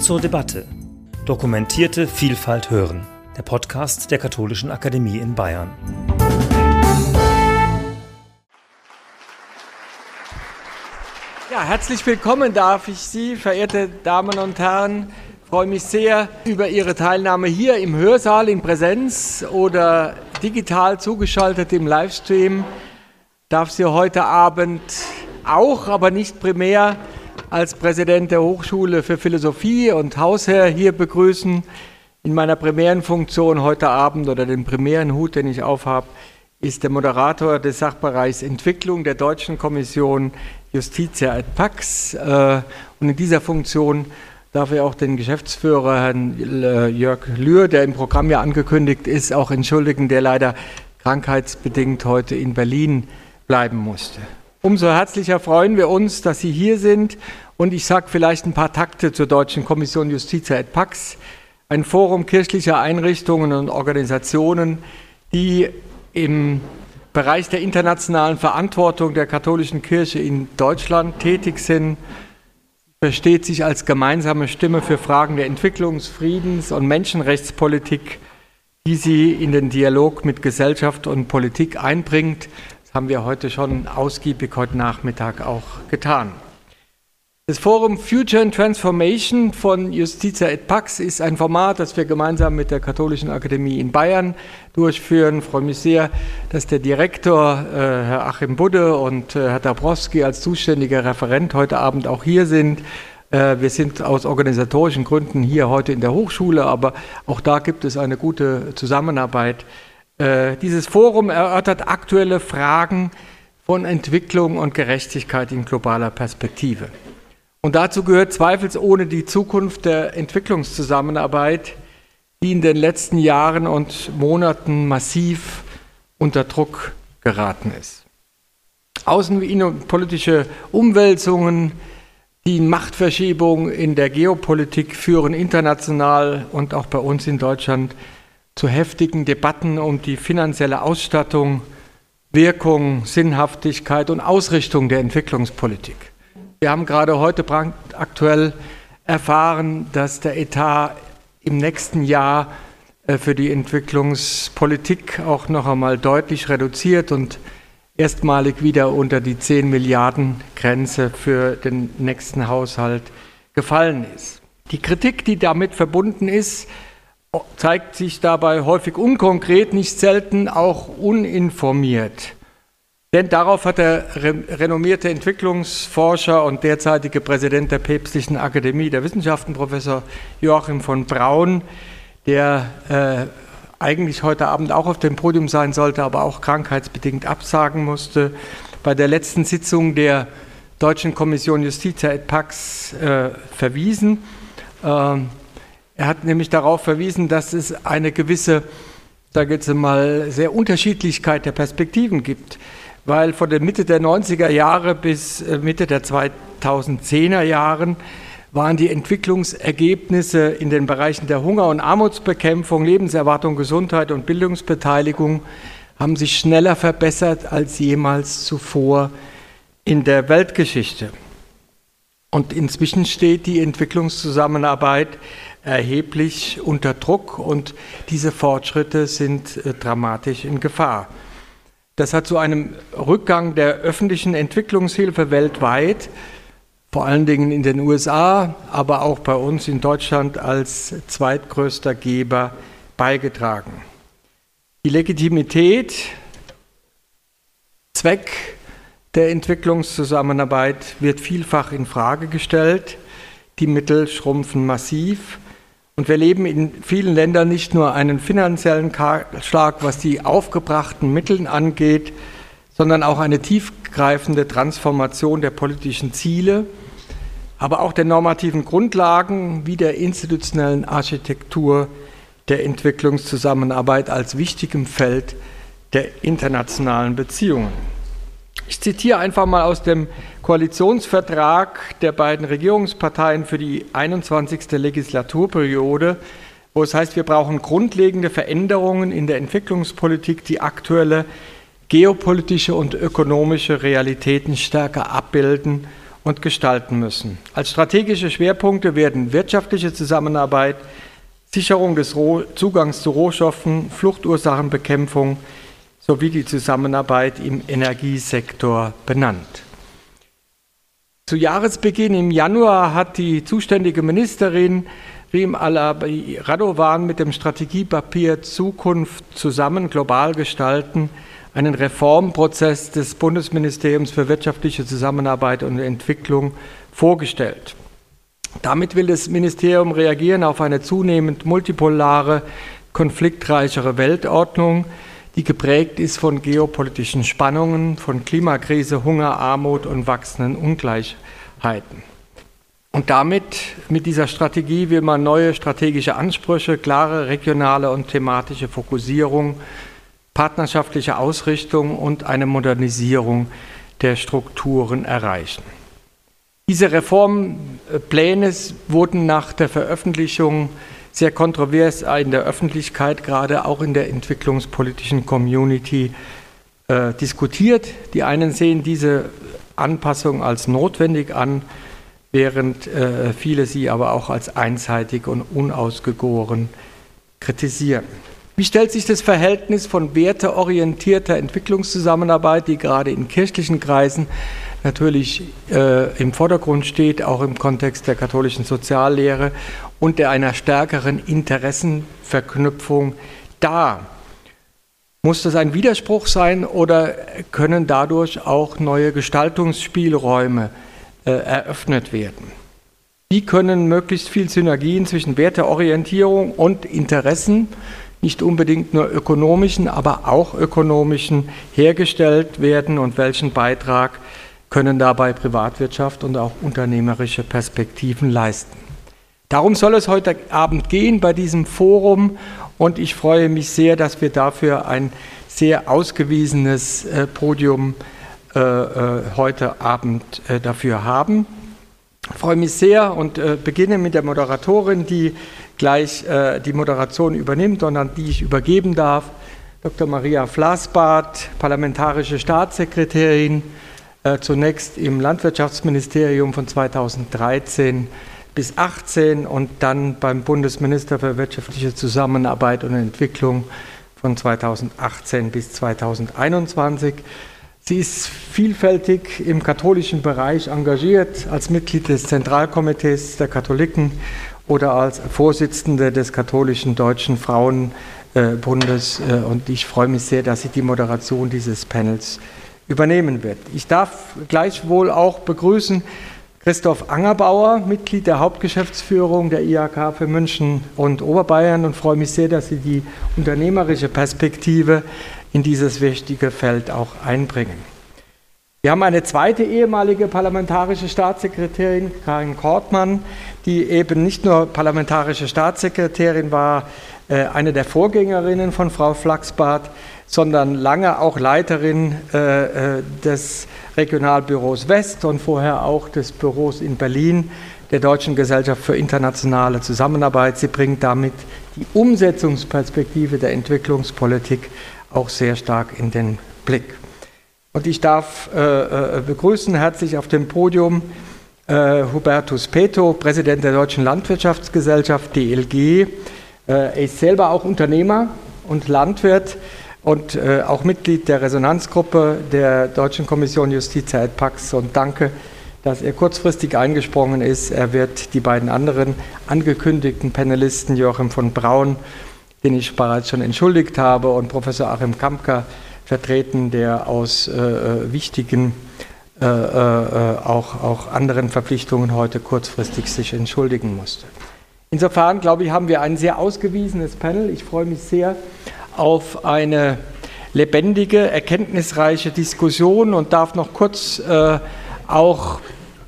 zur Debatte. Dokumentierte Vielfalt hören. Der Podcast der Katholischen Akademie in Bayern. Ja, herzlich willkommen darf ich Sie, verehrte Damen und Herren. Ich freue mich sehr über Ihre Teilnahme hier im Hörsaal in Präsenz oder digital zugeschaltet im Livestream. Ich darf Sie heute Abend auch, aber nicht primär, als Präsident der Hochschule für Philosophie und Hausherr hier begrüßen. In meiner primären Funktion heute Abend oder den primären Hut, den ich aufhabe, ist der Moderator des Sachbereichs Entwicklung der Deutschen Kommission Justitia et Pax. Und in dieser Funktion darf ich auch den Geschäftsführer, Herrn Jörg Lühr, der im Programm ja angekündigt ist, auch entschuldigen, der leider krankheitsbedingt heute in Berlin bleiben musste. Umso herzlicher freuen wir uns, dass Sie hier sind, und ich sage vielleicht ein paar Takte zur Deutschen Kommission Justitia et Pax, ein Forum kirchlicher Einrichtungen und Organisationen, die im Bereich der internationalen Verantwortung der katholischen Kirche in Deutschland tätig sind, versteht sich als gemeinsame Stimme für Fragen der Entwicklungs-, Friedens- und Menschenrechtspolitik, die sie in den Dialog mit Gesellschaft und Politik einbringt. Das haben wir heute schon ausgiebig heute Nachmittag auch getan. Das Forum Future and Transformation von Justitia et Pax ist ein Format, das wir gemeinsam mit der Katholischen Akademie in Bayern durchführen. Ich freue mich sehr, dass der Direktor, Herr Achim Budde, und Herr Dabrowski als zuständiger Referent heute Abend auch hier sind. Wir sind aus organisatorischen Gründen hier heute in der Hochschule, aber auch da gibt es eine gute Zusammenarbeit. Dieses Forum erörtert aktuelle Fragen von Entwicklung und Gerechtigkeit in globaler Perspektive. Und dazu gehört zweifelsohne die Zukunft der Entwicklungszusammenarbeit, die in den letzten Jahren und Monaten massiv unter Druck geraten ist. Außenpolitische Umwälzungen, die Machtverschiebung in der Geopolitik führen international und auch bei uns in Deutschland zu heftigen Debatten um die finanzielle Ausstattung, Wirkung, Sinnhaftigkeit und Ausrichtung der Entwicklungspolitik. Wir haben gerade heute aktuell erfahren, dass der Etat im nächsten Jahr für die Entwicklungspolitik auch noch einmal deutlich reduziert und erstmalig wieder unter die 10 Milliarden Grenze für den nächsten Haushalt gefallen ist. Die Kritik, die damit verbunden ist, zeigt sich dabei häufig unkonkret, nicht selten auch uninformiert. Denn darauf hat der renommierte Entwicklungsforscher und derzeitige Präsident der Päpstlichen Akademie der Wissenschaften, Professor Joachim von Braun, der eigentlich heute Abend auch auf dem Podium sein sollte, aber auch krankheitsbedingt absagen musste, bei der letzten Sitzung der Deutschen Kommission Justitia et Pax verwiesen. Er hat nämlich darauf verwiesen, dass es eine gewisse, sage ich jetzt mal, sehr Unterschiedlichkeit der Perspektiven gibt, weil von der Mitte der 90er Jahre bis Mitte der 2010er Jahren waren die Entwicklungsergebnisse in den Bereichen der Hunger- und Armutsbekämpfung, Lebenserwartung, Gesundheit und Bildungsbeteiligung haben sich schneller verbessert als jemals zuvor in der Weltgeschichte. Und inzwischen steht die Entwicklungszusammenarbeit erheblich unter Druck und diese Fortschritte sind dramatisch in Gefahr. Das hat zu einem Rückgang der öffentlichen Entwicklungshilfe weltweit, vor allen Dingen in den USA, aber auch bei uns in Deutschland als zweitgrößter Geber beigetragen. Die Legitimität, Zweck der Entwicklungszusammenarbeit wird vielfach in Frage gestellt. Die Mittel schrumpfen massiv. Und wir erleben in vielen Ländern nicht nur einen finanziellen Kahlschlag, was die aufgebrachten Mittel angeht, sondern auch eine tiefgreifende Transformation der politischen Ziele, aber auch der normativen Grundlagen wie der institutionellen Architektur der Entwicklungszusammenarbeit als wichtigem Feld der internationalen Beziehungen. Ich zitiere einfach mal aus dem Koalitionsvertrag der beiden Regierungsparteien für die 21. Legislaturperiode, wo es heißt, wir brauchen grundlegende Veränderungen in der Entwicklungspolitik, die aktuelle geopolitische und ökonomische Realitäten stärker abbilden und gestalten müssen. Als strategische Schwerpunkte werden wirtschaftliche Zusammenarbeit, Sicherung des Zugangs zu Rohstoffen, Fluchtursachenbekämpfung sowie die Zusammenarbeit im Energiesektor benannt. Zu Jahresbeginn im Januar hat die zuständige Ministerin Rim Alabi-Radovan mit dem Strategiepapier Zukunft zusammen global gestalten einen Reformprozess des Bundesministeriums für wirtschaftliche Zusammenarbeit und Entwicklung vorgestellt. Damit will das Ministerium reagieren auf eine zunehmend multipolare, konfliktreichere Weltordnung, die geprägt ist von geopolitischen Spannungen, von Klimakrise, Hunger, Armut und wachsenden Ungleichheiten. Und mit dieser Strategie will man neue strategische Ansprüche, klare regionale und thematische Fokussierung, partnerschaftliche Ausrichtung und eine Modernisierung der Strukturen erreichen. Diese Reformpläne wurden nach der Veröffentlichung sehr kontrovers in der Öffentlichkeit, gerade auch in der entwicklungspolitischen Community, diskutiert. Die einen sehen diese Anpassung als notwendig an, während viele sie aber auch als einseitig und unausgegoren kritisieren. Wie stellt sich das Verhältnis von werteorientierter Entwicklungszusammenarbeit, die gerade in kirchlichen Kreisen natürlich im Vordergrund steht, auch im Kontext der katholischen Soziallehre und einer stärkeren Interessenverknüpfung dar? Muss das ein Widerspruch sein oder können dadurch auch neue Gestaltungsspielräume eröffnet werden? Wie können möglichst viel Synergien zwischen Werteorientierung und Interessen, nicht unbedingt nur ökonomischen, aber auch ökonomischen, hergestellt werden und welchen Beitrag können dabei Privatwirtschaft und auch unternehmerische Perspektiven leisten? Darum soll es heute Abend gehen bei diesem Forum und ich freue mich sehr, dass wir dafür ein sehr ausgewiesenes Podium heute Abend dafür haben. Ich freue mich sehr und beginne mit der Moderatorin, die gleich die Moderation übernimmt und an die ich übergeben darf. Dr. Maria Flassbart, parlamentarische Staatssekretärin, zunächst im Landwirtschaftsministerium von 2013 bis 2018 und dann beim Bundesminister für wirtschaftliche Zusammenarbeit und Entwicklung von 2018 bis 2021. Sie ist vielfältig im katholischen Bereich engagiert, als Mitglied des Zentralkomitees der Katholiken oder als Vorsitzende des katholischen Deutschen Frauenbundes. Und ich freue mich sehr, dass sie die Moderation dieses Panels übernehmen wird. Ich darf gleichwohl auch begrüßen Christoph Angerbauer, Mitglied der Hauptgeschäftsführung der IHK für München und Oberbayern und freue mich sehr, dass Sie die unternehmerische Perspektive in dieses wichtige Feld auch einbringen. Wir haben eine zweite ehemalige parlamentarische Staatssekretärin, Karin Kortmann, die eben nicht nur parlamentarische Staatssekretärin war, eine der Vorgängerinnen von Frau Flassbart, sondern lange auch Leiterin des Regionalbüros West und vorher auch des Büros in Berlin der Deutschen Gesellschaft für internationale Zusammenarbeit. Sie bringt damit die Umsetzungsperspektive der Entwicklungspolitik auch sehr stark in den Blick. Und ich darf begrüßen herzlich auf dem Podium Hubertus Peto, Präsident der Deutschen Landwirtschaftsgesellschaft DLG. Er ist selber auch Unternehmer und Landwirt und auch Mitglied der Resonanzgruppe der Deutschen Kommission Justitia et Pax. Und danke, dass er kurzfristig eingesprungen ist. Er wird die beiden anderen angekündigten Panelisten, Joachim von Braun, den ich bereits schon entschuldigt habe, und Professor Achim Kampka vertreten, der aus wichtigen, auch anderen Verpflichtungen heute kurzfristig sich entschuldigen musste. Insofern, glaube ich, haben wir ein sehr ausgewiesenes Panel. Ich freue mich sehr auf eine lebendige, erkenntnisreiche Diskussion und darf noch kurz auch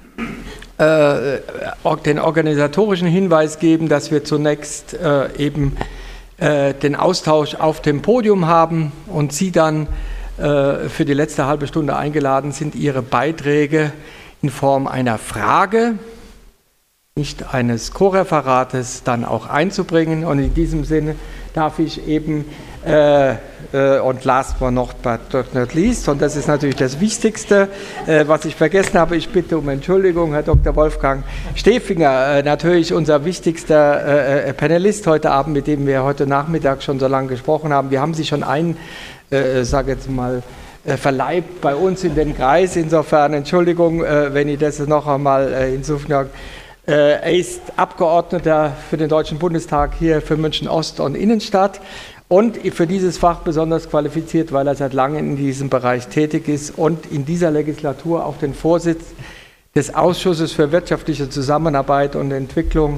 den organisatorischen Hinweis geben, dass wir zunächst eben den Austausch auf dem Podium haben und Sie dann für die letzte halbe Stunde eingeladen sind, Ihre Beiträge in Form einer Frage, nicht eines Co-Referates, dann auch einzubringen. Und in diesem Sinne darf ich eben Und last but not least, und das ist natürlich das Wichtigste, was ich vergessen habe, ich bitte um Entschuldigung, Herr Dr. Wolfgang Stefinger, natürlich unser wichtigster Panelist heute Abend, mit dem wir heute Nachmittag schon so lange gesprochen haben. Wir haben Sie schon verleibt bei uns in den Kreis, insofern Entschuldigung, wenn ich das noch einmal hinzufüge. Er ist Abgeordneter für den Deutschen Bundestag hier für München Ost und Innenstadt. Und für dieses Fach besonders qualifiziert, weil er seit langem in diesem Bereich tätig ist und in dieser Legislatur auch den Vorsitz des Ausschusses für wirtschaftliche Zusammenarbeit und Entwicklung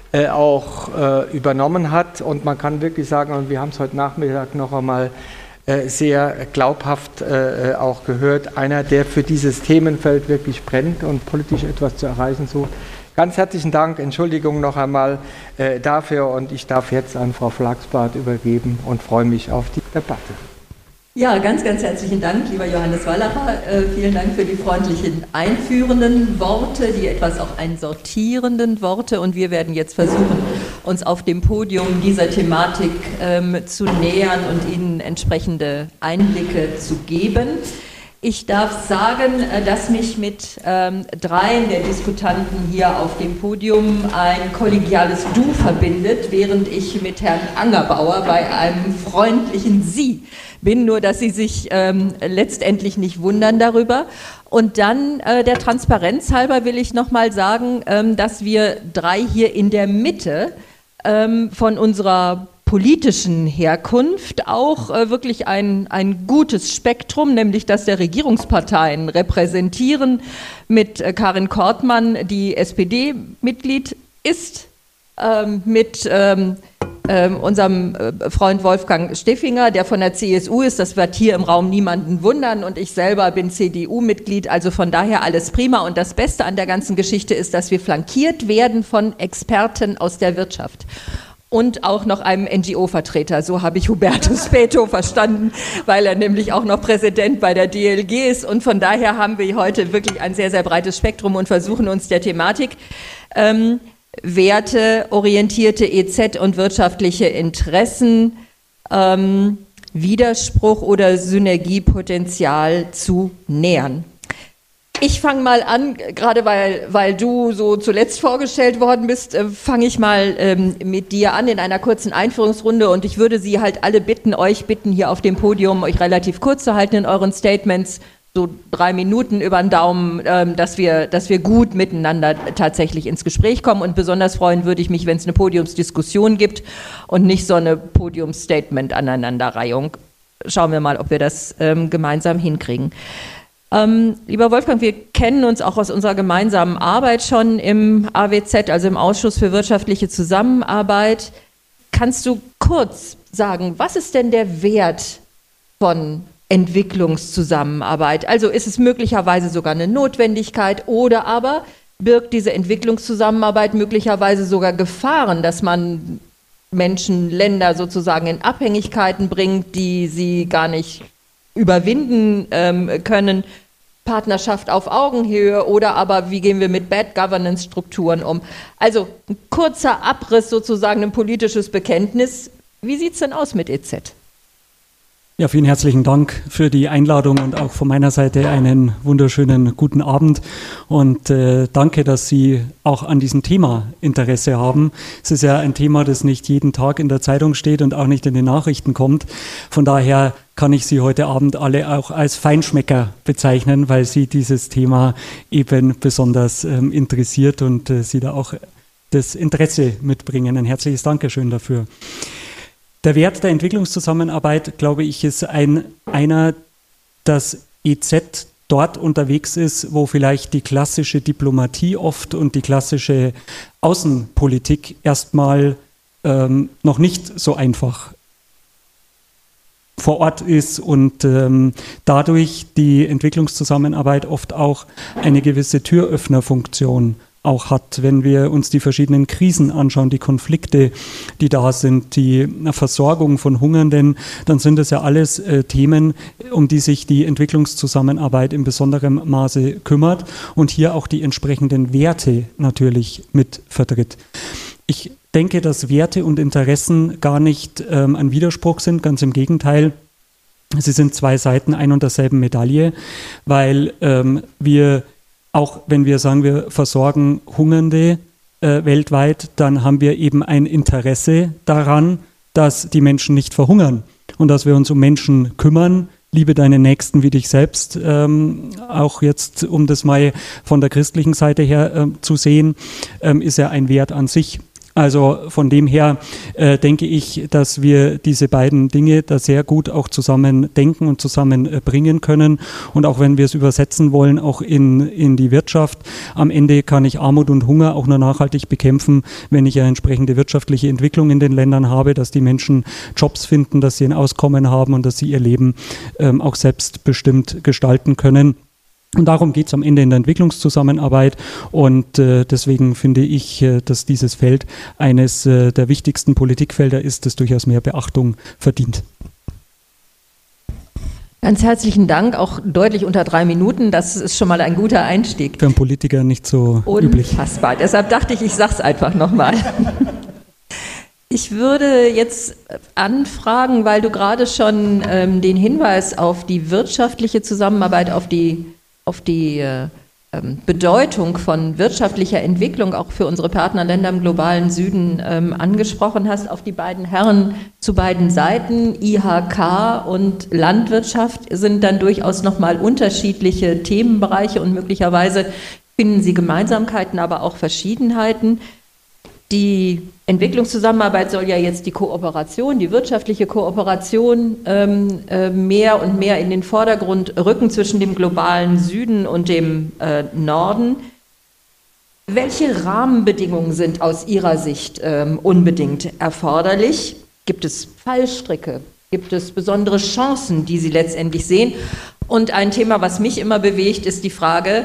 übernommen hat. Und man kann wirklich sagen, und wir haben es heute Nachmittag noch einmal sehr glaubhaft auch gehört, einer, der für dieses Themenfeld wirklich brennt und politisch etwas zu erreichen sucht. Ganz herzlichen Dank, Entschuldigung noch einmal dafür, und ich darf jetzt an Frau Flaxbart übergeben und freue mich auf die Debatte. Ja, ganz, ganz herzlichen Dank, lieber Johannes Wallacher. Vielen Dank für die freundlichen einführenden Worte, die etwas auch einsortierenden Worte, und wir werden jetzt versuchen, uns auf dem Podium dieser Thematik zu nähern und Ihnen entsprechende Einblicke zu geben. Ich darf sagen, dass mich mit dreien der Diskutanten hier auf dem Podium ein kollegiales Du verbindet, während ich mit Herrn Angerbauer bei einem freundlichen Sie bin, nur dass Sie sich letztendlich nicht wundern darüber. Und dann der Transparenz halber will ich nochmal sagen, dass wir drei hier in der Mitte von unserer politischen Herkunft auch wirklich ein gutes Spektrum, nämlich das der Regierungsparteien repräsentieren, mit Karin Kortmann, die SPD-Mitglied ist, mit unserem Freund Wolfgang Stefinger, der von der CSU ist, das wird hier im Raum niemanden wundern, und ich selber bin CDU-Mitglied, also von daher alles prima. Und das Beste an der ganzen Geschichte ist, dass wir flankiert werden von Experten aus der Wirtschaft. Und auch noch einem NGO-Vertreter, so habe ich Hubertus Peto verstanden, weil er nämlich auch noch Präsident bei der DLG ist. Und von daher haben wir heute wirklich ein sehr, sehr breites Spektrum und versuchen uns der Thematik werteorientierte EZ und wirtschaftliche Interessen, Widerspruch oder Synergiepotenzial zu nähern. Ich fange mal an, gerade weil du so zuletzt vorgestellt worden bist, fange ich mal mit dir an in einer kurzen Einführungsrunde, und ich würde Sie halt alle euch bitten, hier auf dem Podium euch relativ kurz zu halten in euren Statements, so 3 Minuten über den Daumen, dass wir gut miteinander tatsächlich ins Gespräch kommen, und besonders freuen würde ich mich, wenn es eine Podiumsdiskussion gibt und nicht so eine Podiumsstatement-Aneinanderreihung. Schauen wir mal, ob wir das gemeinsam hinkriegen. Lieber Wolfgang, wir kennen uns auch aus unserer gemeinsamen Arbeit schon im AWZ, also im Ausschuss für wirtschaftliche Zusammenarbeit. Kannst du kurz sagen, was ist denn der Wert von Entwicklungszusammenarbeit? Also ist es möglicherweise sogar eine Notwendigkeit, oder aber birgt diese Entwicklungszusammenarbeit möglicherweise sogar Gefahren, dass man Menschen, Länder sozusagen in Abhängigkeiten bringt, die sie gar nicht überwinden können? Partnerschaft auf Augenhöhe, oder aber wie gehen wir mit Bad Governance Strukturen um? Also ein kurzer Abriss sozusagen, ein politisches Bekenntnis. Wie sieht es denn aus mit EZ? Ja, vielen herzlichen Dank für die Einladung und auch von meiner Seite einen wunderschönen guten Abend, und danke, dass Sie auch an diesem Thema Interesse haben. Es ist ja ein Thema, das nicht jeden Tag in der Zeitung steht und auch nicht in den Nachrichten kommt. Von daher kann ich Sie heute Abend alle auch als Feinschmecker bezeichnen, weil Sie dieses Thema eben besonders interessiert und Sie da auch das Interesse mitbringen. Ein herzliches Dankeschön dafür. Der Wert der Entwicklungszusammenarbeit, glaube ich, ist einer, dass EZ dort unterwegs ist, wo vielleicht die klassische Diplomatie oft und die klassische Außenpolitik erstmal noch nicht so einfach vor Ort ist und dadurch die Entwicklungszusammenarbeit oft auch eine gewisse Türöffnerfunktion auch hat, wenn wir uns die verschiedenen Krisen anschauen, die Konflikte, die da sind, die Versorgung von Hungernden, dann sind das ja alles Themen, um die sich die Entwicklungszusammenarbeit in besonderem Maße kümmert und hier auch die entsprechenden Werte natürlich mit vertritt. Ich denke, dass Werte und Interessen gar nicht ein Widerspruch sind, ganz im Gegenteil. Sie sind zwei Seiten ein und derselben Medaille, weil wir, auch wenn wir sagen, wir versorgen Hungernde weltweit, dann haben wir eben ein Interesse daran, dass die Menschen nicht verhungern und dass wir uns um Menschen kümmern. Liebe deinen Nächsten wie dich selbst, auch jetzt, um das mal von der christlichen Seite her zu sehen, ist ja ein Wert an sich. Also von dem her denke ich, dass wir diese beiden Dinge da sehr gut auch zusammen denken und zusammen bringen können. Und auch wenn wir es übersetzen wollen, auch in die Wirtschaft, am Ende kann ich Armut und Hunger auch nur nachhaltig bekämpfen, wenn ich eine entsprechende wirtschaftliche Entwicklung in den Ländern habe, dass die Menschen Jobs finden, dass sie ein Auskommen haben und dass sie ihr Leben auch selbstbestimmt gestalten können. Und darum geht es am Ende in der Entwicklungszusammenarbeit und deswegen finde ich, dass dieses Feld eines der wichtigsten Politikfelder ist, das durchaus mehr Beachtung verdient. Ganz herzlichen Dank, auch deutlich unter 3 Minuten, das ist schon mal ein guter Einstieg. Für einen Politiker nicht so üblich. Unfassbar, deshalb dachte ich sage es einfach nochmal. Ich würde jetzt anfragen, weil du gerade schon den Hinweis auf die wirtschaftliche Zusammenarbeit, auf die Bedeutung von wirtschaftlicher Entwicklung auch für unsere Partnerländer im globalen Süden angesprochen hast, auf die beiden Herren zu beiden Seiten. IHK und Landwirtschaft sind dann durchaus nochmal unterschiedliche Themenbereiche und möglicherweise finden sie Gemeinsamkeiten, aber auch Verschiedenheiten. Die Entwicklungszusammenarbeit soll ja jetzt die Kooperation, die wirtschaftliche Kooperation mehr und mehr in den Vordergrund rücken zwischen dem globalen Süden und dem Norden. Welche Rahmenbedingungen sind aus Ihrer Sicht unbedingt erforderlich? Gibt es Fallstricke? Gibt es besondere Chancen, die Sie letztendlich sehen? Und ein Thema, was mich immer bewegt, ist die Frage,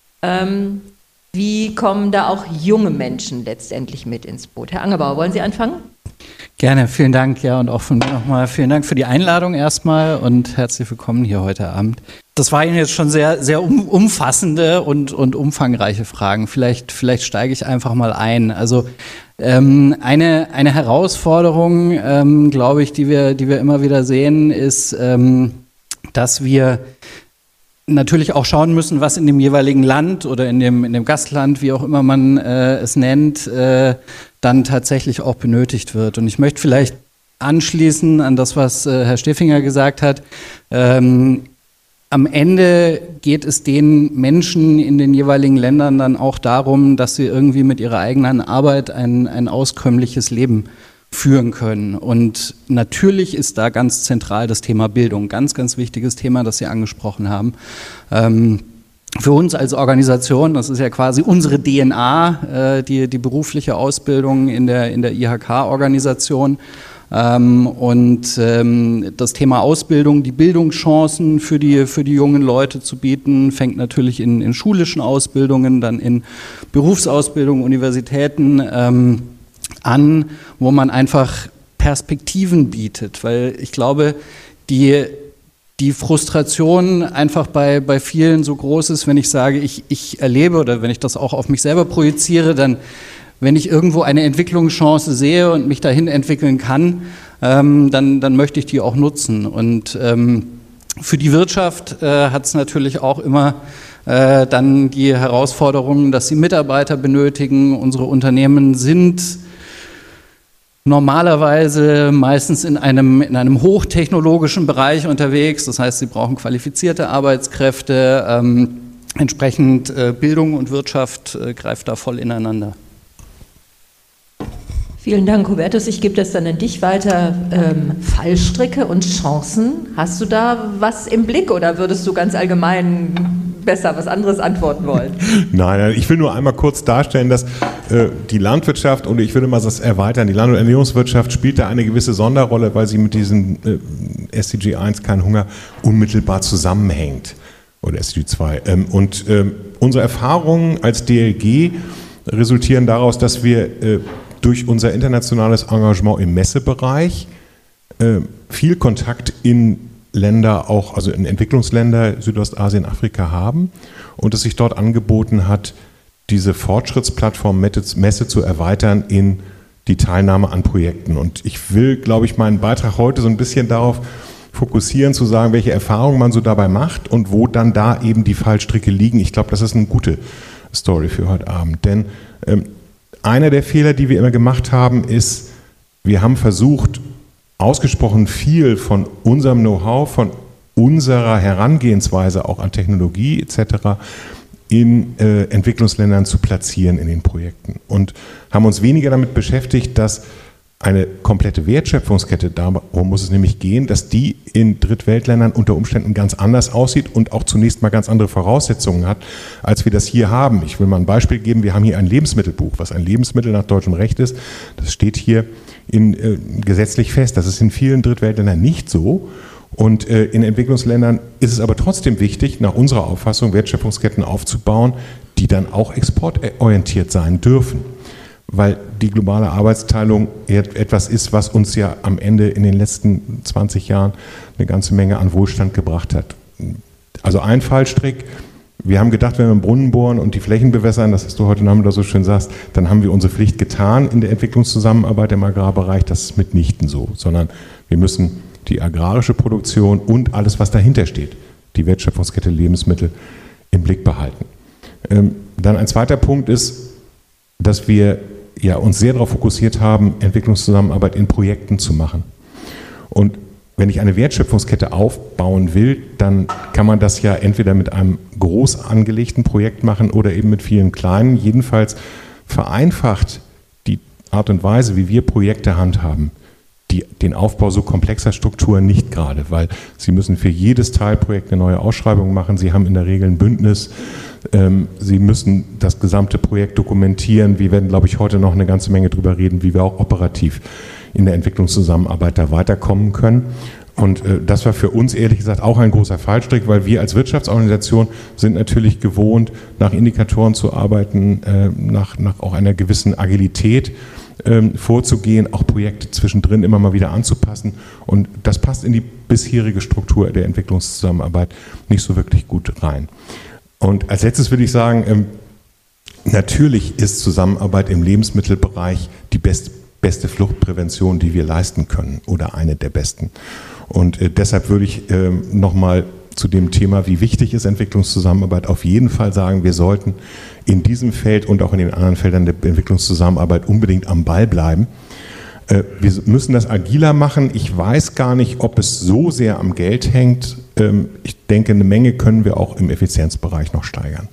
wie kommen da auch junge Menschen letztendlich mit ins Boot? Herr Angerbauer, wollen Sie anfangen? Gerne, vielen Dank. Ja, und auch von mir nochmal vielen Dank für die Einladung erstmal und herzlich willkommen hier heute Abend. Das waren jetzt schon sehr, sehr umfassende und umfangreiche Fragen. Vielleicht steige ich einfach mal ein. Also eine Herausforderung, glaube ich, die wir immer wieder sehen, ist, dass wir natürlich auch schauen müssen, was in dem jeweiligen Land oder in dem Gastland, wie auch immer man es nennt, dann tatsächlich auch benötigt wird. Und ich möchte vielleicht anschließen an das, was Herr Steffinger gesagt hat. Am Ende geht es den Menschen in den jeweiligen Ländern dann auch darum, dass sie irgendwie mit ihrer eigenen Arbeit ein auskömmliches Leben führen können. Und natürlich ist da ganz zentral das Thema Bildung, ganz, ganz wichtiges Thema, das Sie angesprochen haben. Für uns als Organisation, das ist ja quasi unsere DNA, die berufliche Ausbildung in der IHK-Organisation. Und das Thema Ausbildung, die Bildungschancen für die jungen Leute zu bieten, fängt natürlich in schulischen Ausbildungen, dann in Berufsausbildung, Universitäten an, wo man einfach Perspektiven bietet, weil ich glaube, die Frustration einfach bei vielen so groß ist, wenn ich sage, ich erlebe oder wenn ich das auch auf mich selber projiziere, dann, wenn ich irgendwo eine Entwicklungschance sehe und mich dahin entwickeln kann, dann möchte ich die auch nutzen. Und für die Wirtschaft hat es natürlich auch immer dann die Herausforderung, dass sie Mitarbeiter benötigen. Unsere Unternehmen sind normalerweise meistens in einem hochtechnologischen Bereich unterwegs. Das heißt, sie brauchen qualifizierte Arbeitskräfte. Entsprechend Bildung und Wirtschaft greift da voll ineinander. Vielen Dank, Hubertus. Ich gebe das dann an dich weiter. Fallstricke und Chancen. Hast du da was im Blick oder würdest du ganz allgemein besser was anderes antworten wollen? Nein, ich will nur einmal kurz darstellen, dass die Landwirtschaft, und ich würde mal das erweitern, die Land- und Ernährungswirtschaft spielt da eine gewisse Sonderrolle, weil sie mit diesem SDG 1, kein Hunger, unmittelbar zusammenhängt. Oder SDG 2. Und unsere Erfahrungen als DLG resultieren daraus, dass wir durch unser internationales Engagement im Messebereich viel Kontakt in Länder, auch also in Entwicklungsländer, Südostasien, Afrika haben und es sich dort angeboten hat, diese Fortschrittsplattform Messe zu erweitern in die Teilnahme an Projekten. Und ich will, glaube ich, meinen Beitrag heute so ein bisschen darauf fokussieren, zu sagen, welche Erfahrungen man so dabei macht und wo dann da eben die Fallstricke liegen. Ich glaube, das ist eine gute Story für heute Abend. Denn einer der Fehler, die wir immer gemacht haben, ist, wir haben versucht, ausgesprochen viel von unserem Know-how, von unserer Herangehensweise auch an Technologie etc. in Entwicklungsländern zu platzieren in den Projekten und haben uns weniger damit beschäftigt, dass eine komplette Wertschöpfungskette, darum muss es nämlich gehen, dass die in Drittweltländern unter Umständen ganz anders aussieht und auch zunächst mal ganz andere Voraussetzungen hat, als wir das hier haben. Ich will mal ein Beispiel geben. Wir haben hier ein Lebensmittelbuch, was ein Lebensmittel nach deutschem Recht ist. Das steht hier gesetzlich fest. Das ist in vielen Drittweltländern nicht so. Und in Entwicklungsländern ist es aber trotzdem wichtig, nach unserer Auffassung Wertschöpfungsketten aufzubauen, die dann auch exportorientiert sein dürfen. Weil die globale Arbeitsteilung etwas ist, was uns ja am Ende in den letzten 20 Jahren eine ganze Menge an Wohlstand gebracht hat. Also ein Fallstrick, wir haben gedacht, wenn wir einen Brunnen bohren und die Flächen bewässern, das hast du heute Nachmittag so schön sagst, dann haben wir unsere Pflicht getan in der Entwicklungszusammenarbeit im Agrarbereich. Das ist mitnichten so, sondern wir müssen die agrarische Produktion und alles, was dahinter steht, die Wertschöpfungskette Lebensmittel, im Blick behalten. Dann ein zweiter Punkt ist, dass wir uns sehr darauf fokussiert haben, Entwicklungszusammenarbeit in Projekten zu machen. Und wenn ich eine Wertschöpfungskette aufbauen will, dann kann man das ja entweder mit einem groß angelegten Projekt machen oder eben mit vielen kleinen. Jedenfalls vereinfacht die Art und Weise, wie wir Projekte handhaben, den Aufbau so komplexer Strukturen nicht gerade, weil Sie müssen für jedes Teilprojekt eine neue Ausschreibung machen. Sie haben in der Regel ein Bündnis. Sie müssen das gesamte Projekt dokumentieren. Wir werden, glaube ich, heute noch eine ganze Menge darüber reden, wie wir auch operativ in der Entwicklungszusammenarbeit da weiterkommen können. Und das war für uns ehrlich gesagt auch ein großer Fallstrick, weil wir als Wirtschaftsorganisation sind natürlich gewohnt, nach Indikatoren zu arbeiten, nach auch einer gewissen Agilität vorzugehen, auch Projekte zwischendrin immer mal wieder anzupassen. Und das passt in die bisherige Struktur der Entwicklungszusammenarbeit nicht so wirklich gut rein. Und als letztes würde ich sagen, natürlich ist Zusammenarbeit im Lebensmittelbereich die beste Fluchtprävention, die wir leisten können oder eine der besten. Und deshalb würde ich nochmal zu dem Thema, wie wichtig ist Entwicklungszusammenarbeit, auf jeden Fall sagen, wir sollten in diesem Feld und auch in den anderen Feldern der Entwicklungszusammenarbeit unbedingt am Ball bleiben. Wir müssen das agiler machen. Ich weiß gar nicht, ob es so sehr am Geld hängt. Ich denke, eine Menge können wir auch im Effizienzbereich noch steigern.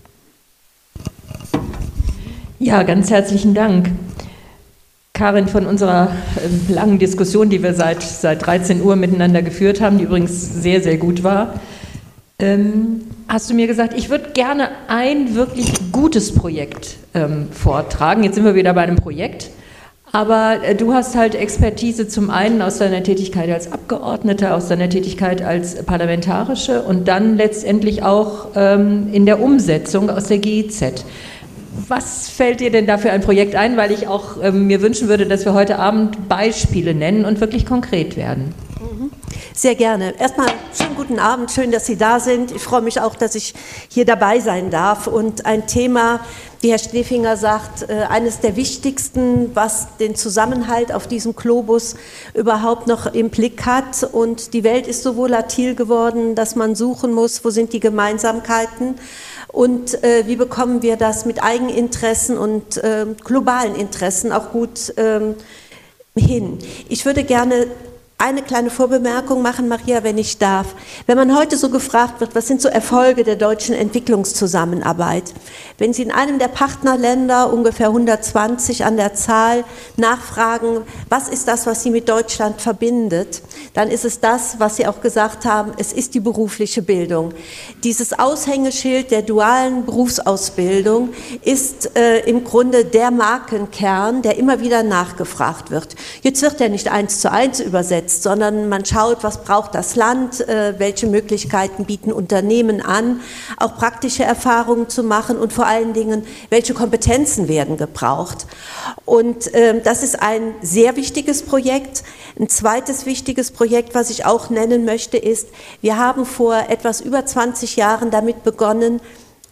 Ja, ganz herzlichen Dank. Karin, von unserer langen Diskussion, die wir seit 13 Uhr miteinander geführt haben, die übrigens sehr, sehr gut war, hast du mir gesagt, ich würde gerne ein wirklich gutes Projekt vortragen. Jetzt sind wir wieder bei einem Projekt. Aber du hast halt Expertise zum einen aus deiner Tätigkeit als Abgeordneter, aus deiner Tätigkeit als Parlamentarische und dann letztendlich auch in der Umsetzung aus der GIZ. Was fällt dir denn da für ein Projekt ein? Weil ich auch mir wünschen würde, dass wir heute Abend Beispiele nennen und wirklich konkret werden. Sehr gerne. Erstmal schönen guten Abend, schön, dass Sie da sind. Ich freue mich auch, dass ich hier dabei sein darf. Und ein Thema, wie Herr Schneefinger sagt, eines der wichtigsten, was den Zusammenhalt auf diesem Globus überhaupt noch im Blick hat. Und die Welt ist so volatil geworden, dass man suchen muss, wo sind die Gemeinsamkeiten und wie bekommen wir das mit Eigeninteressen und globalen Interessen auch gut hin. Ich würde gerne eine kleine Vorbemerkung machen, Maria, wenn ich darf. Wenn man heute so gefragt wird, was sind so Erfolge der deutschen Entwicklungszusammenarbeit? Wenn Sie in einem der Partnerländer, ungefähr 120 an der Zahl, nachfragen, was ist das, was Sie mit Deutschland verbindet, dann ist es das, was Sie auch gesagt haben, es ist die berufliche Bildung. Dieses Aushängeschild der dualen Berufsausbildung ist im Grunde der Markenkern, der immer wieder nachgefragt wird. Jetzt wird er nicht 1:1 übersetzt, sondern man schaut, was braucht das Land, welche Möglichkeiten bieten Unternehmen an, auch praktische Erfahrungen zu machen und vor allen Dingen, welche Kompetenzen werden gebraucht. Und das ist ein sehr wichtiges Projekt. Ein zweites wichtiges Projekt, was ich auch nennen möchte, ist, wir haben vor etwas über 20 Jahren damit begonnen,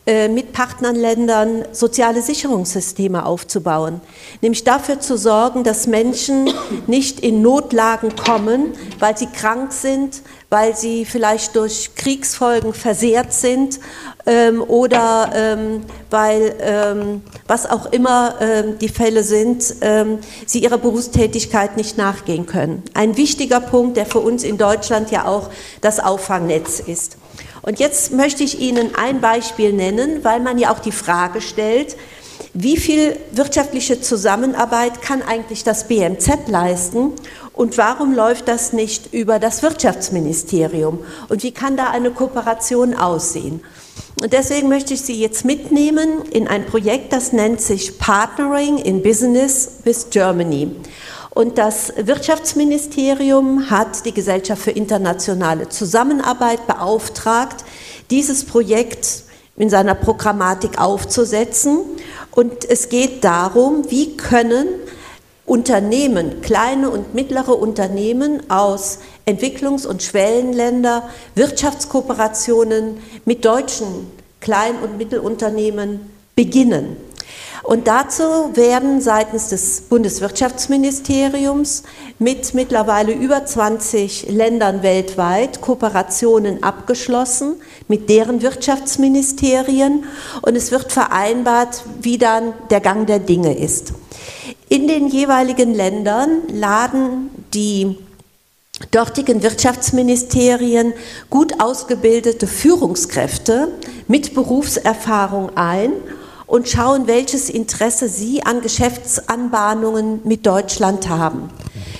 mit Partnerländern soziale Sicherungssysteme aufzubauen. Nämlich dafür zu sorgen, dass Menschen nicht in Notlagen kommen, weil sie krank sind, weil sie vielleicht durch Kriegsfolgen versehrt sind oder weil, was auch immer die Fälle sind, sie ihrer Berufstätigkeit nicht nachgehen können. Ein wichtiger Punkt, der für uns in Deutschland ja auch das Auffangnetz ist. Und jetzt möchte ich Ihnen ein Beispiel nennen, weil man ja auch die Frage stellt, wie viel wirtschaftliche Zusammenarbeit kann eigentlich das BMZ leisten und warum läuft das nicht über das Wirtschaftsministerium und wie kann da eine Kooperation aussehen? Und deswegen möchte ich Sie jetzt mitnehmen in ein Projekt, das nennt sich Partnering in Business with Germany. Und das Wirtschaftsministerium hat die Gesellschaft für internationale Zusammenarbeit beauftragt, dieses Projekt in seiner Programmatik aufzusetzen. Und es geht darum, wie können Unternehmen, kleine und mittlere Unternehmen aus Entwicklungs- und Schwellenländern Wirtschaftskooperationen mit deutschen Klein- und Mittelunternehmen beginnen. Und dazu werden seitens des Bundeswirtschaftsministeriums mit mittlerweile über 20 Ländern weltweit Kooperationen abgeschlossen mit deren Wirtschaftsministerien und es wird vereinbart, wie dann der Gang der Dinge ist. In den jeweiligen Ländern laden die dortigen Wirtschaftsministerien gut ausgebildete Führungskräfte mit Berufserfahrung ein und schauen, welches Interesse sie an Geschäftsanbahnungen mit Deutschland haben.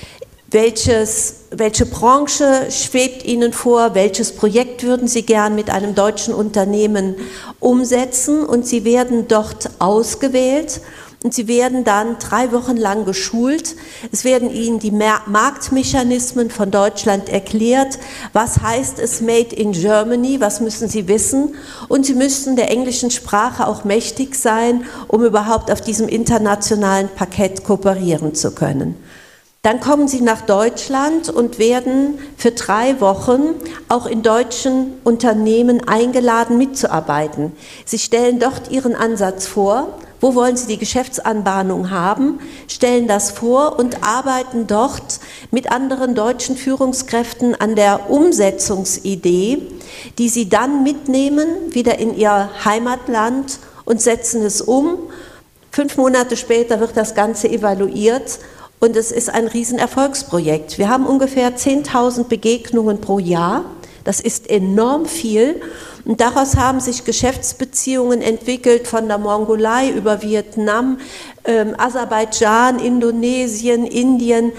Welche Branche schwebt Ihnen vor, welches Projekt würden Sie gern mit einem deutschen Unternehmen umsetzen und Sie werden dort ausgewählt. Und Sie werden dann 3 Wochen lang geschult. Es werden Ihnen die Marktmechanismen von Deutschland erklärt. Was heißt es Made in Germany? Was müssen Sie wissen? Und Sie müssen der englischen Sprache auch mächtig sein, um überhaupt auf diesem internationalen Parkett kooperieren zu können. Dann kommen Sie nach Deutschland und werden für 3 Wochen auch in deutschen Unternehmen eingeladen, mitzuarbeiten. Sie stellen dort Ihren Ansatz vor. Wo wollen Sie die Geschäftsanbahnung haben, stellen das vor und arbeiten dort mit anderen deutschen Führungskräften an der Umsetzungsidee, die Sie dann mitnehmen, wieder in Ihr Heimatland und setzen es um. 5 Monate später wird das Ganze evaluiert und es ist ein Riesenerfolgsprojekt. Wir haben ungefähr 10.000 Begegnungen pro Jahr. Das ist enorm viel und daraus haben sich Geschäftsbeziehungen entwickelt von der Mongolei über Vietnam, Aserbaidschan, Indonesien, Indien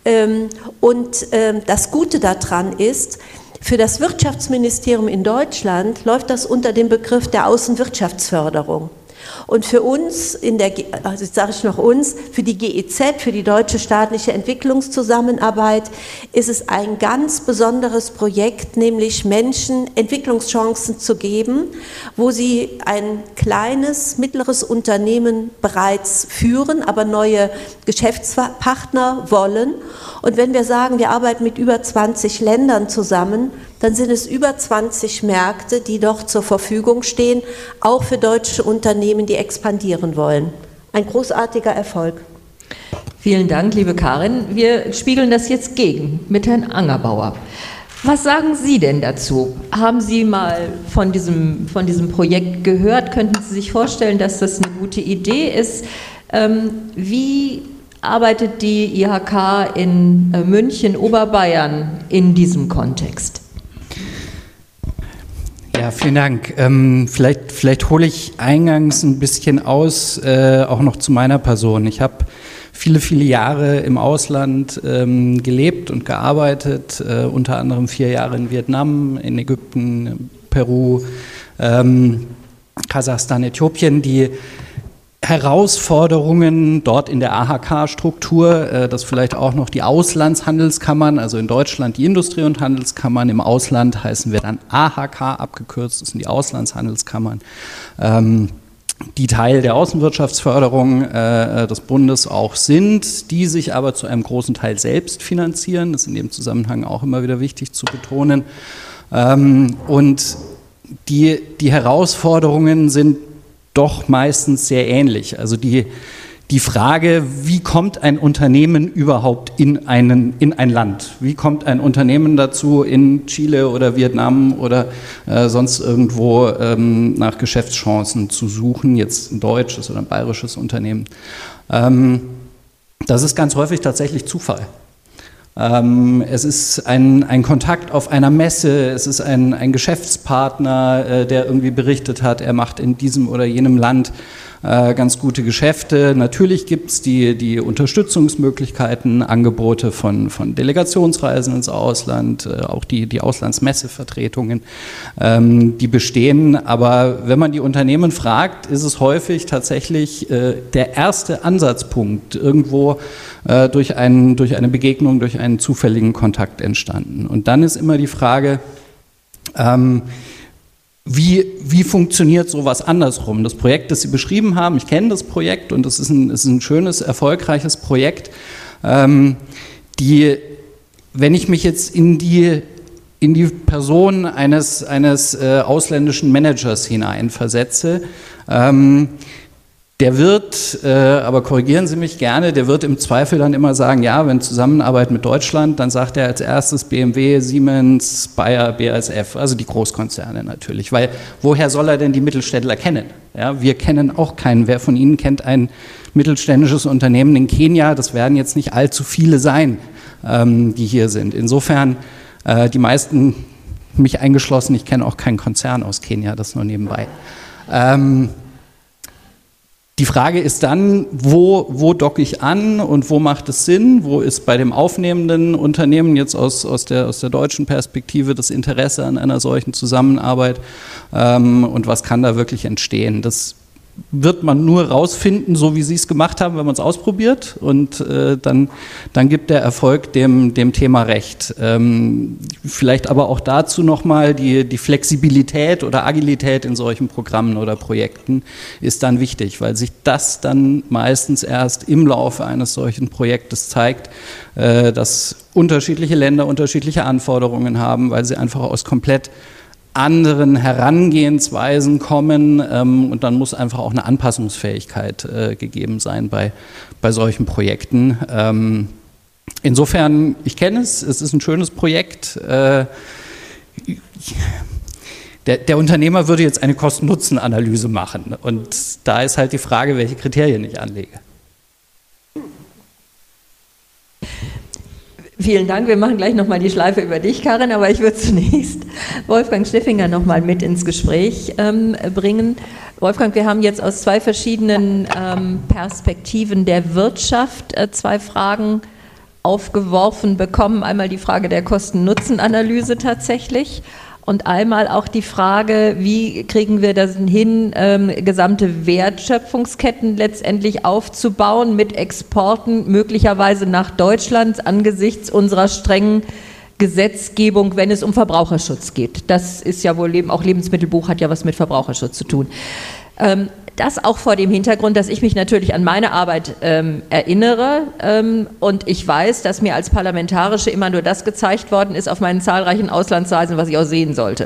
und das Gute daran ist, für das Wirtschaftsministerium in Deutschland läuft das unter dem Begriff der Außenwirtschaftsförderung. Und für uns, also jetzt sage ich noch uns, für die GEZ, für die Deutsche Staatliche Entwicklungszusammenarbeit, ist es ein ganz besonderes Projekt, nämlich Menschen Entwicklungschancen zu geben, wo sie ein kleines, mittleres Unternehmen bereits führen, aber neue Geschäftspartner wollen. Und wenn wir sagen, wir arbeiten mit über 20 Ländern zusammen, dann sind es über 20 Märkte, die doch zur Verfügung stehen, auch für deutsche Unternehmen, die expandieren wollen. Ein großartiger Erfolg. Vielen Dank, liebe Karin. Wir spiegeln das jetzt gegen mit Herrn Angerbauer. Was sagen Sie denn dazu? Haben Sie mal von diesem Projekt gehört? Könnten Sie sich vorstellen, dass das eine gute Idee ist? Wie arbeitet die IHK in München, Oberbayern in diesem Kontext? Ja, vielen Dank. Vielleicht hole ich eingangs ein bisschen aus, auch noch zu meiner Person. Ich habe viele Jahre im Ausland gelebt und gearbeitet, unter anderem 4 Jahre in Vietnam, in Ägypten, Peru, Kasachstan, Äthiopien. Die Herausforderungen dort in der AHK-Struktur, das vielleicht auch noch die Auslandshandelskammern, also in Deutschland die Industrie- und Handelskammern, im Ausland heißen wir dann AHK abgekürzt, das sind die Auslandshandelskammern, die Teil der Außenwirtschaftsförderung des Bundes auch sind, die sich aber zu einem großen Teil selbst finanzieren, das ist in dem Zusammenhang auch immer wieder wichtig zu betonen. Und die Herausforderungen sind doch meistens sehr ähnlich. Also die Frage, wie kommt ein Unternehmen überhaupt in ein Land? Wie kommt ein Unternehmen dazu, in Chile oder Vietnam oder sonst irgendwo nach Geschäftschancen zu suchen, jetzt ein deutsches oder ein bayerisches Unternehmen? Das ist ganz häufig tatsächlich Zufall. Es ist ein Kontakt auf einer Messe, es ist ein Geschäftspartner, der irgendwie berichtet hat, er macht in diesem oder jenem Land ganz gute Geschäfte. Natürlich gibt es die Unterstützungsmöglichkeiten, Angebote von Delegationsreisen ins Ausland, auch die Auslandsmessevertretungen, die bestehen. Aber wenn man die Unternehmen fragt, ist es häufig tatsächlich der erste Ansatzpunkt irgendwo durch eine Begegnung, durch einen zufälligen Kontakt entstanden. Und dann ist immer die Frage, wie funktioniert sowas andersrum? Das Projekt, das Sie beschrieben haben, ich kenne das Projekt und es ist ein schönes, erfolgreiches Projekt. Wenn ich mich jetzt in die Person eines ausländischen Managers hineinversetze, der wird, aber korrigieren Sie mich gerne, der wird im Zweifel dann immer sagen, ja, wenn Zusammenarbeit mit Deutschland, dann sagt er als erstes BMW, Siemens, Bayer, BASF, also die Großkonzerne natürlich, weil woher soll er denn die Mittelständler kennen? Ja, wir kennen auch keinen. Wer von Ihnen kennt ein mittelständisches Unternehmen in Kenia? Das werden jetzt nicht allzu viele sein, die hier sind. Insofern, die meisten, mich eingeschlossen, ich kenne auch keinen Konzern aus Kenia, das nur nebenbei. Die Frage ist dann, wo docke ich an und wo macht es Sinn? Wo ist bei dem aufnehmenden Unternehmen jetzt aus der deutschen Perspektive das Interesse an einer solchen Zusammenarbeit? Und was kann da wirklich entstehen? Das wird man nur rausfinden, so wie Sie es gemacht haben, wenn man es ausprobiert. Und dann gibt der Erfolg dem Thema recht. Vielleicht aber auch dazu nochmal die Flexibilität oder Agilität in solchen Programmen oder Projekten ist dann wichtig, weil sich das dann meistens erst im Laufe eines solchen Projektes zeigt, dass unterschiedliche Länder unterschiedliche Anforderungen haben, weil sie einfach aus komplett anderen Herangehensweisen kommen und dann muss einfach auch eine Anpassungsfähigkeit gegeben sein bei solchen Projekten. Insofern, ich kenne es ist ein schönes Projekt. Der Unternehmer würde jetzt eine Kosten-Nutzen-Analyse machen und da ist halt die Frage, welche Kriterien ich anlege. Vielen Dank. Wir machen gleich nochmal die Schleife über dich, Karin, aber ich würde zunächst Wolfgang Schniffinger nochmal mit ins Gespräch bringen. Wolfgang, wir haben jetzt aus zwei verschiedenen Perspektiven der Wirtschaft zwei Fragen aufgeworfen bekommen. Einmal die Frage der Kosten-Nutzen-Analyse tatsächlich und einmal auch die Frage, wie kriegen wir das hin, gesamte Wertschöpfungsketten letztendlich aufzubauen mit Exporten möglicherweise nach Deutschland angesichts unserer strengen Gesetzgebung, wenn es um Verbraucherschutz geht. Das ist ja wohl, auch Lebensmittelbuch hat ja was mit Verbraucherschutz zu tun. Das auch vor dem Hintergrund, dass ich mich natürlich an meine Arbeit erinnere und ich weiß, dass mir als Parlamentarische immer nur das gezeigt worden ist auf meinen zahlreichen Auslandsreisen, was ich auch sehen sollte.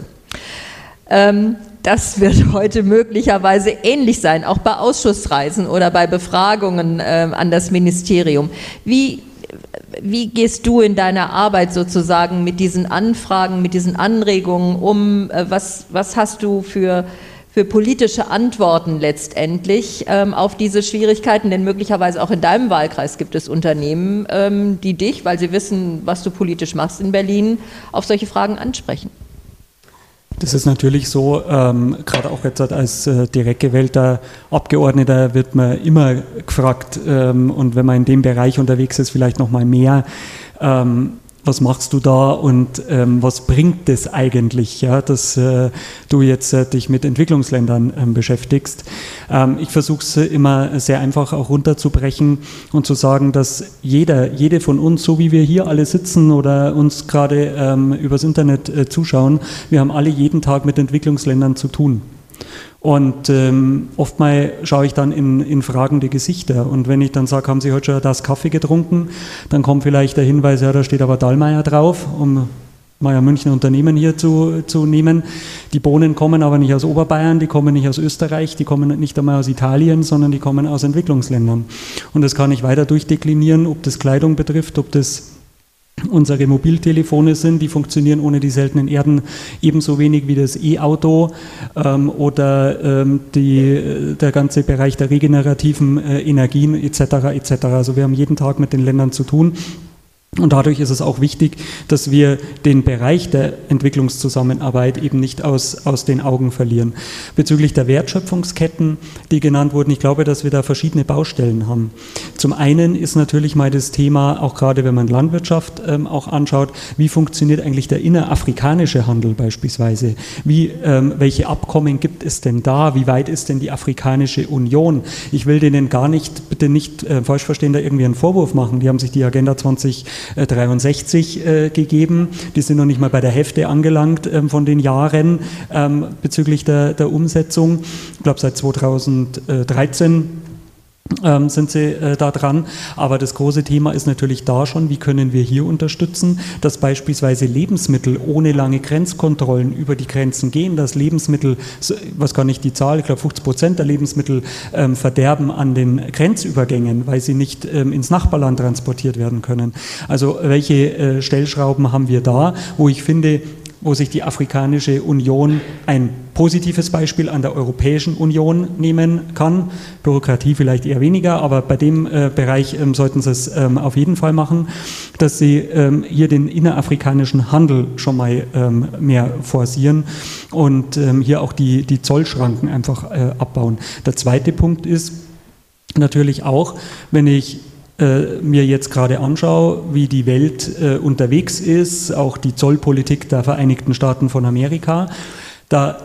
Das wird heute möglicherweise ähnlich sein, auch bei Ausschussreisen oder bei Befragungen an das Ministerium. Wie gehst du in deiner Arbeit sozusagen mit diesen Anfragen, mit diesen Anregungen um? Was hast du für politische Antworten letztendlich auf diese Schwierigkeiten? Denn möglicherweise auch in deinem Wahlkreis gibt es Unternehmen, die dich, weil sie wissen, was du politisch machst in Berlin, auf solche Fragen ansprechen. Das ist natürlich so, gerade auch jetzt als direkt gewählter Abgeordneter wird man immer gefragt, und wenn man in dem Bereich unterwegs ist, vielleicht noch mal mehr, was machst du da und was bringt das eigentlich, ja, dass du jetzt dich mit Entwicklungsländern beschäftigst. Ich versuche es immer sehr einfach auch runterzubrechen und zu sagen, dass jede von uns, so wie wir hier alle sitzen oder uns gerade übers Internet zuschauen, wir haben alle jeden Tag mit Entwicklungsländern zu tun. Und oftmals schaue ich dann in fragende Gesichter. Und wenn ich dann sage, haben Sie heute schon eine Tasse Kaffee getrunken, dann kommt vielleicht der Hinweis, ja, da steht aber Dallmayr drauf, um München Unternehmen hier zu nehmen. Die Bohnen kommen aber nicht aus Oberbayern, die kommen nicht aus Österreich, die kommen nicht einmal aus Italien, sondern die kommen aus Entwicklungsländern. Und das kann ich weiter durchdeklinieren, ob das Kleidung betrifft, ob das unsere Mobiltelefone sind, die funktionieren ohne die seltenen Erden ebenso wenig wie das E-Auto oder der ganze Bereich der regenerativen Energien etc. Also wir haben jeden Tag mit den Ländern zu tun. Und dadurch ist es auch wichtig, dass wir den Bereich der Entwicklungszusammenarbeit eben nicht aus den Augen verlieren. Bezüglich der Wertschöpfungsketten, die genannt wurden, ich glaube, dass wir da verschiedene Baustellen haben. Zum einen ist natürlich mal das Thema, auch gerade wenn man Landwirtschaft auch anschaut, wie funktioniert eigentlich der innerafrikanische Handel beispielsweise? Welche Abkommen gibt es denn da? Wie weit ist denn die Afrikanische Union? Ich will denen bitte nicht falsch verstehen, da irgendwie einen Vorwurf machen. Die haben sich die Agenda 2063 gegeben. Die sind noch nicht mal bei der Hälfte angelangt von den Jahren bezüglich der Umsetzung. Ich glaube, seit 2013 sind sie da dran. Aber das große Thema ist natürlich da schon, wie können wir hier unterstützen, dass beispielsweise Lebensmittel ohne lange Grenzkontrollen über die Grenzen gehen, dass Lebensmittel, was kann ich die Zahl, ich glaube 50% der Lebensmittel verderben an den Grenzübergängen, weil sie nicht ins Nachbarland transportiert werden können. Also welche Stellschrauben haben wir da, wo ich finde, wo sich die Afrikanische Union ein positives Beispiel an der Europäischen Union nehmen kann. Bürokratie vielleicht eher weniger, aber bei dem Bereich sollten sie es auf jeden Fall machen, dass sie hier den innerafrikanischen Handel schon mal mehr forcieren und hier auch die Zollschranken einfach abbauen. Der zweite Punkt ist natürlich auch, wenn ich mir jetzt gerade anschaue, wie die Welt unterwegs ist, auch die Zollpolitik der Vereinigten Staaten von Amerika, da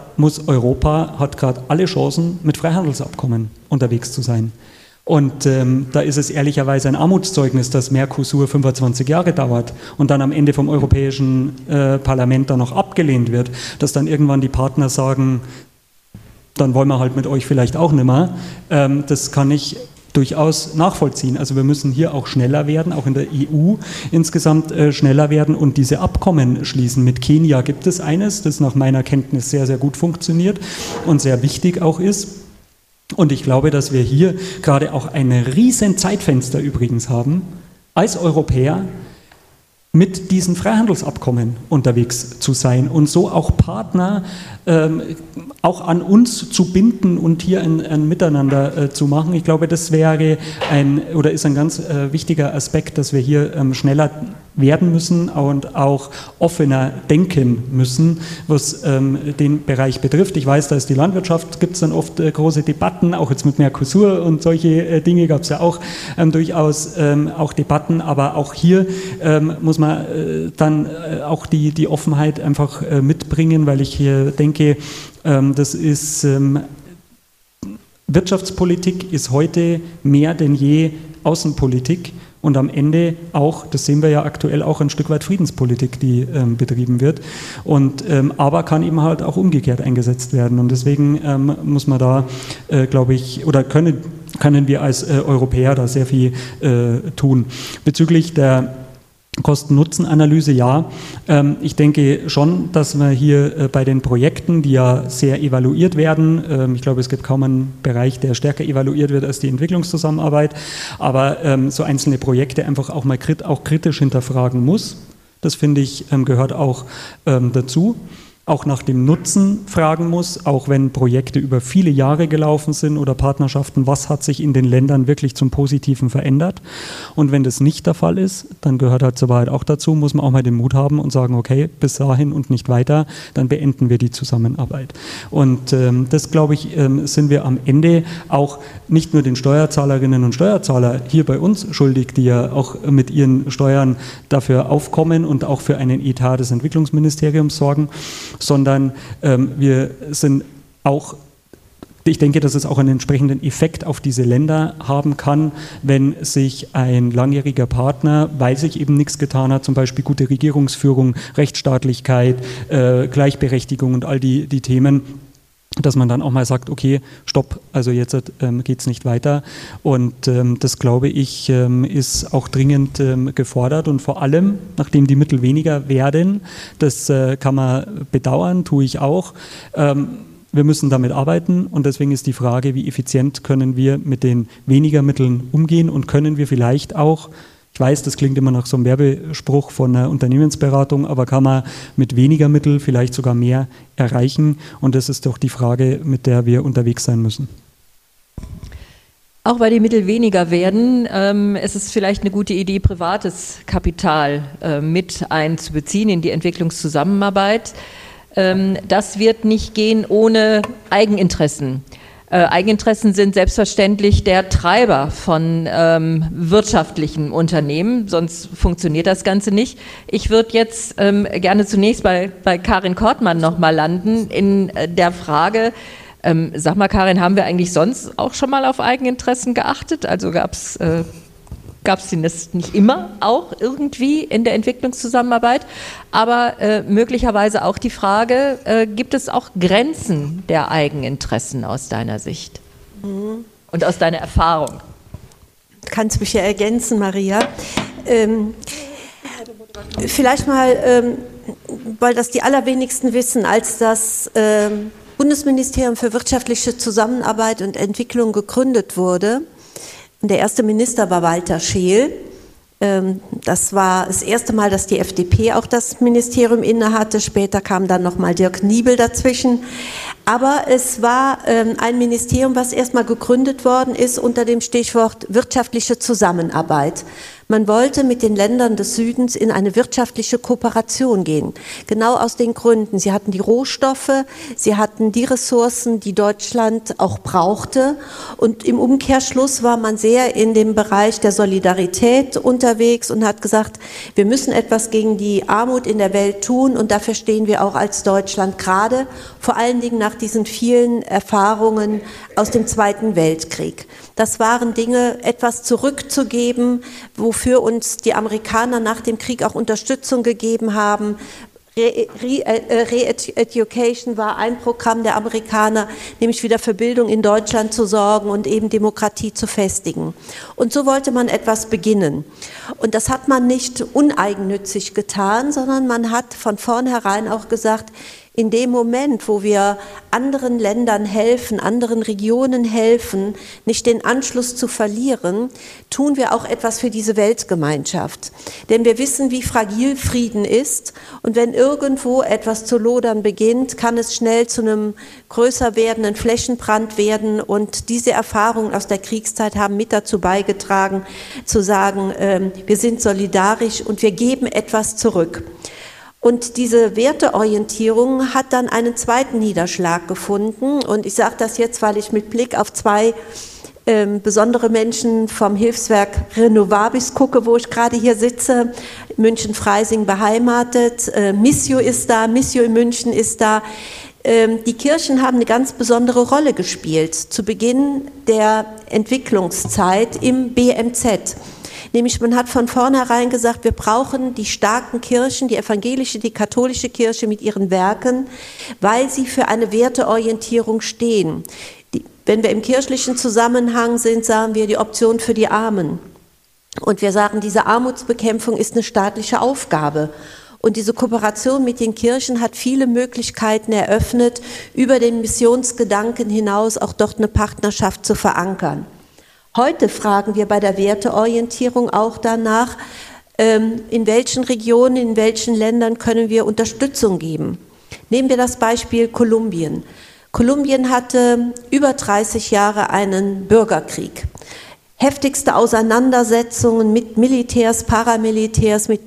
hat gerade alle Chancen, mit Freihandelsabkommen unterwegs zu sein. Und da ist es ehrlicherweise ein Armutszeugnis, dass Mercosur 25 Jahre dauert und dann am Ende vom Europäischen Parlament dann noch abgelehnt wird, dass dann irgendwann die Partner sagen, dann wollen wir halt mit euch vielleicht auch nicht mehr. Das kann ich durchaus nachvollziehen. Also wir müssen hier auch schneller werden, auch in der EU insgesamt schneller werden und diese Abkommen schließen. Mit Kenia gibt es eines, das nach meiner Kenntnis sehr, sehr gut funktioniert und sehr wichtig auch ist. Und ich glaube, dass wir hier gerade auch ein riesen Zeitfenster übrigens haben, als Europäer mit diesen Freihandelsabkommen unterwegs zu sein und so auch Partner auch an uns zu binden und hier ein Miteinander zu machen. Ich glaube, das wäre ist ein ganz wichtiger Aspekt, dass wir hier schneller werden müssen und auch offener denken müssen, was den Bereich betrifft. Ich weiß, da ist die Landwirtschaft, gibt es dann oft große Debatten, auch jetzt mit Mercosur und solche Dinge gab es ja auch durchaus auch Debatten, aber auch hier muss man dann auch die Offenheit einfach mitbringen, weil ich hier denke, das ist Wirtschaftspolitik ist heute mehr denn je Außenpolitik. Und am Ende auch, das sehen wir ja aktuell auch ein Stück weit Friedenspolitik, die betrieben wird. Aber kann eben halt auch umgekehrt eingesetzt werden. Und deswegen muss man da, glaube ich, oder können wir als Europäer da sehr viel tun. Bezüglich der Kosten-Nutzen-Analyse, ja. Ich denke schon, dass wir hier bei den Projekten, die ja sehr evaluiert werden, ich glaube, es gibt kaum einen Bereich, der stärker evaluiert wird als die Entwicklungszusammenarbeit, aber so einzelne Projekte einfach auch mal kritisch hinterfragen muss. Das finde ich gehört auch dazu. Auch nach dem Nutzen fragen muss, auch wenn Projekte über viele Jahre gelaufen sind oder Partnerschaften, was hat sich in den Ländern wirklich zum Positiven verändert? Und wenn das nicht der Fall ist, dann gehört halt zur Wahrheit auch dazu, muss man auch mal den Mut haben und sagen, okay, bis dahin und nicht weiter, dann beenden wir die Zusammenarbeit. Und das, glaube ich, sind wir am Ende auch nicht nur den Steuerzahlerinnen und Steuerzahlern hier bei uns schuldig, die ja auch mit ihren Steuern dafür aufkommen und auch für einen Etat des Entwicklungsministeriums sorgen, sondern wir sind auch, ich denke, dass es auch einen entsprechenden Effekt auf diese Länder haben kann, wenn sich ein langjähriger Partner, weil sich eben nichts getan hat, zum Beispiel gute Regierungsführung, Rechtsstaatlichkeit, Gleichberechtigung und all die Themen, dass man dann auch mal sagt, okay, stopp, also jetzt geht es nicht weiter. Und das, glaube ich, ist auch dringend gefordert. Und vor allem, nachdem die Mittel weniger werden, das kann man bedauern, tue ich auch, wir müssen damit arbeiten. Und deswegen ist die Frage, wie effizient können wir mit den weniger Mitteln umgehen und können wir vielleicht auch, ich weiß, das klingt immer nach so einem Werbespruch von einer Unternehmensberatung, aber kann man mit weniger Mitteln vielleicht sogar mehr erreichen? Und das ist doch die Frage, mit der wir unterwegs sein müssen. Auch weil die Mittel weniger werden, es ist vielleicht eine gute Idee, privates Kapital mit einzubeziehen in die Entwicklungszusammenarbeit. Das wird nicht gehen ohne Eigeninteressen. Eigeninteressen sind selbstverständlich der Treiber von wirtschaftlichen Unternehmen, sonst funktioniert das Ganze nicht. Ich würde jetzt gerne zunächst bei Karin Kortmann nochmal landen in der Frage, sag mal Karin, haben wir eigentlich sonst auch schon mal auf Eigeninteressen geachtet? Also gab es das nicht immer auch irgendwie in der Entwicklungszusammenarbeit, aber möglicherweise auch die Frage, gibt es auch Grenzen der Eigeninteressen aus deiner Sicht und aus deiner Erfahrung? Du kannst mich ja ergänzen, Maria. Vielleicht mal, weil das die allerwenigsten wissen, als das Bundesministerium für wirtschaftliche Zusammenarbeit und Entwicklung gegründet wurde. Der erste Minister war Walter Scheel. Das war das erste Mal, dass die FDP auch das Ministerium innehatte. Später kam dann nochmal Dirk Niebel dazwischen. Aber es war ein Ministerium, was erstmal gegründet worden ist unter dem Stichwort wirtschaftliche Zusammenarbeit. Man wollte mit den Ländern des Südens in eine wirtschaftliche Kooperation gehen. Genau aus den Gründen. Sie hatten die Rohstoffe, sie hatten die Ressourcen, die Deutschland auch brauchte. Und im Umkehrschluss war man sehr in dem Bereich der Solidarität unterwegs und hat gesagt, wir müssen etwas gegen die Armut in der Welt tun. Und dafür stehen wir auch als Deutschland gerade, vor allen Dingen nach diesen vielen Erfahrungen aus dem Zweiten Weltkrieg. Das waren Dinge, etwas zurückzugeben, wofür uns die Amerikaner nach dem Krieg auch Unterstützung gegeben haben. Re-Education war ein Programm der Amerikaner, nämlich wieder für Bildung in Deutschland zu sorgen und eben Demokratie zu festigen. Und so wollte man etwas beginnen. Und das hat man nicht uneigennützig getan, sondern man hat von vornherein auch gesagt, in dem Moment, wo wir anderen Ländern helfen, anderen Regionen helfen, nicht den Anschluss zu verlieren, tun wir auch etwas für diese Weltgemeinschaft. Denn wir wissen, wie fragil Frieden ist. Und wenn irgendwo etwas zu lodern beginnt, kann es schnell zu einem größer werdenden Flächenbrand werden. Und diese Erfahrungen aus der Kriegszeit haben mit dazu beigetragen, zu sagen, wir sind solidarisch und wir geben etwas zurück. Und diese Werteorientierung hat dann einen zweiten Niederschlag gefunden. Und ich sage das jetzt, weil ich mit Blick auf zwei besondere Menschen vom Hilfswerk Renovabis gucke, wo ich gerade hier sitze, München-Freising beheimatet. Missio ist da, Missio in München ist da. Die Kirchen haben eine ganz besondere Rolle gespielt zu Beginn der Entwicklungszeit im BMZ. Nämlich man hat von vornherein gesagt, wir brauchen die starken Kirchen, die evangelische, die katholische Kirche mit ihren Werken, weil sie für eine Werteorientierung stehen. Wenn wir im kirchlichen Zusammenhang sind, sagen wir die Option für die Armen. Und wir sagen, diese Armutsbekämpfung ist eine staatliche Aufgabe. Und diese Kooperation mit den Kirchen hat viele Möglichkeiten eröffnet, über den Missionsgedanken hinaus auch dort eine Partnerschaft zu verankern. Heute fragen wir bei der Werteorientierung auch danach, in welchen Regionen, in welchen Ländern können wir Unterstützung geben. Nehmen wir das Beispiel Kolumbien. Kolumbien hatte über 30 Jahre einen Bürgerkrieg. Heftigste Auseinandersetzungen mit Militärs, Paramilitärs, mit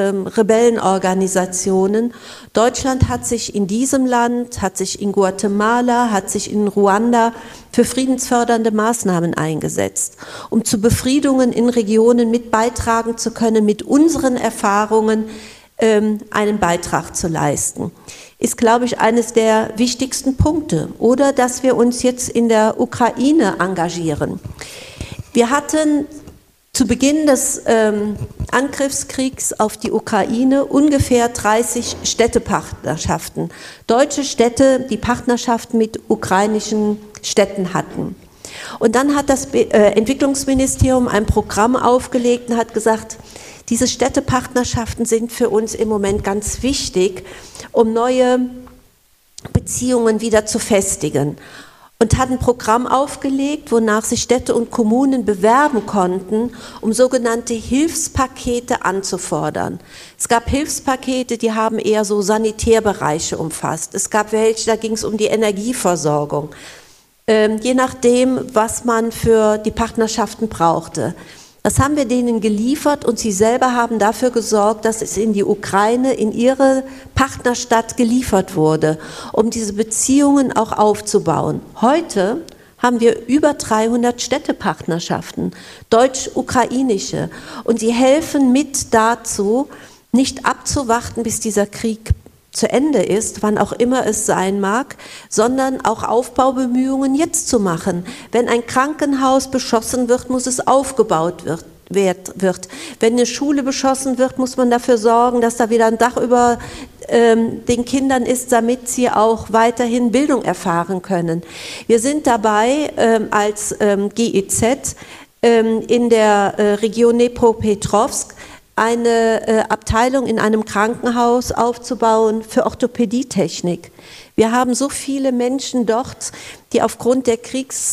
Rebellenorganisationen. Deutschland hat sich in diesem Land, hat sich in Guatemala, hat sich in Ruanda für friedensfördernde Maßnahmen eingesetzt, um zu Befriedungen in Regionen mit beitragen zu können, mit unseren Erfahrungen einen Beitrag zu leisten. Ist, glaube ich, eines der wichtigsten Punkte. Oder dass wir uns jetzt in der Ukraine engagieren. Wir hatten zu Beginn des Angriffskriegs auf die Ukraine ungefähr 30 Städtepartnerschaften. Deutsche Städte, die Partnerschaften mit ukrainischen Städten hatten. Und dann hat das Entwicklungsministerium ein Programm aufgelegt und hat gesagt, diese Städtepartnerschaften sind für uns im Moment ganz wichtig, um neue Beziehungen wieder zu festigen. Und hat ein Programm aufgelegt, wonach sich Städte und Kommunen bewerben konnten, um sogenannte Hilfspakete anzufordern. Es gab Hilfspakete, die haben eher so Sanitärbereiche umfasst. Es gab welche, da ging es um die Energieversorgung. Je nachdem, was man für die Partnerschaften brauchte. Das haben wir denen geliefert und sie selber haben dafür gesorgt, dass es in die Ukraine, in ihre Partnerstadt geliefert wurde, um diese Beziehungen auch aufzubauen. Heute haben wir über 300 Städtepartnerschaften, deutsch-ukrainische, und sie helfen mit dazu, nicht abzuwarten, bis dieser Krieg zu Ende ist, wann auch immer es sein mag, sondern auch Aufbaubemühungen jetzt zu machen. Wenn ein Krankenhaus beschossen wird, muss es aufgebaut wird. Wenn eine Schule beschossen wird, muss man dafür sorgen, dass da wieder ein Dach über den Kindern ist, damit sie auch weiterhin Bildung erfahren können. Wir sind dabei als GEZ in der Region Dnipropetrovsk eine Abteilung in einem Krankenhaus aufzubauen für Orthopädietechnik. Wir haben so viele Menschen dort, die aufgrund der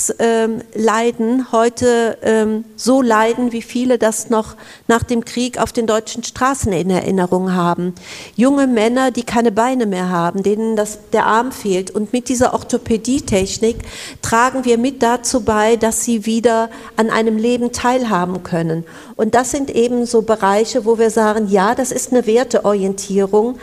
Kriegsleiden heute so leiden, wie viele das noch nach dem Krieg auf den deutschen Straßen in Erinnerung haben. Junge Männer, die keine Beine mehr haben, denen der Arm fehlt. Und mit dieser Orthopädietechnik tragen wir mit dazu bei, dass sie wieder an einem Leben teilhaben können. Und das sind eben so Bereiche, wo wir sagen, ja, das ist eine Werteorientierung,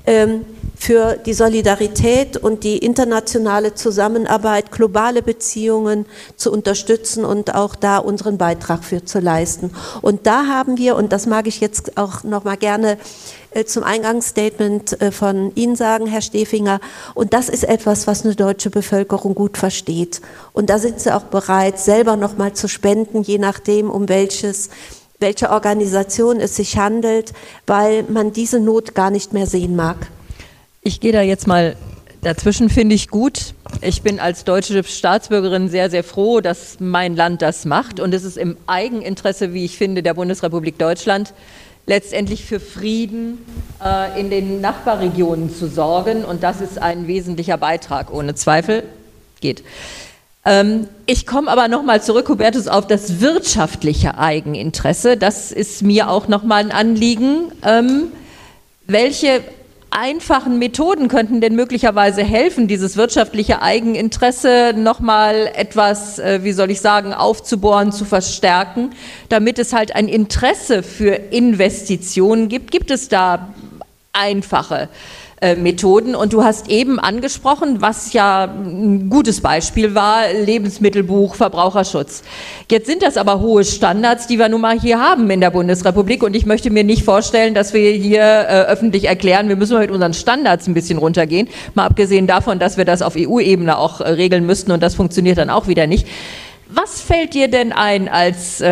für die Solidarität und die internationale Zusammenarbeit, globale Beziehungen zu unterstützen und auch da unseren Beitrag für zu leisten. Und da haben wir, und das mag ich jetzt auch noch mal gerne zum Eingangsstatement von Ihnen sagen, Herr Stefinger, und das ist etwas, was eine deutsche Bevölkerung gut versteht. Und da sind sie auch bereit, selber noch mal zu spenden, je nachdem, um welche Organisation es sich handelt, weil man diese Not gar nicht mehr sehen mag. Ich gehe da jetzt mal dazwischen, finde ich gut. Ich bin als deutsche Staatsbürgerin sehr, sehr froh, dass mein Land das macht. Und es ist im Eigeninteresse, wie ich finde, der Bundesrepublik Deutschland, letztendlich für Frieden in den Nachbarregionen zu sorgen. Und das ist ein wesentlicher Beitrag, ohne Zweifel. Geht. Ich komme aber nochmal zurück, Hubertus, auf das wirtschaftliche Eigeninteresse. Das ist mir auch nochmal ein Anliegen. Welche einfachen Methoden könnten denn möglicherweise helfen, dieses wirtschaftliche Eigeninteresse nochmal etwas, wie soll ich sagen, aufzubohren, zu verstärken, damit es halt ein Interesse für Investitionen gibt? Gibt es da einfache Methoden? Und du hast eben angesprochen, was ja ein gutes Beispiel war, Lebensmittelbuch, Verbraucherschutz. Jetzt sind das aber hohe Standards, die wir nun mal hier haben in der Bundesrepublik, und ich möchte mir nicht vorstellen, dass wir hier öffentlich erklären, wir müssen mit unseren Standards ein bisschen runtergehen, mal abgesehen davon, dass wir das auf EU-Ebene auch regeln müssten, und das funktioniert dann auch wieder nicht. Was fällt dir denn ein als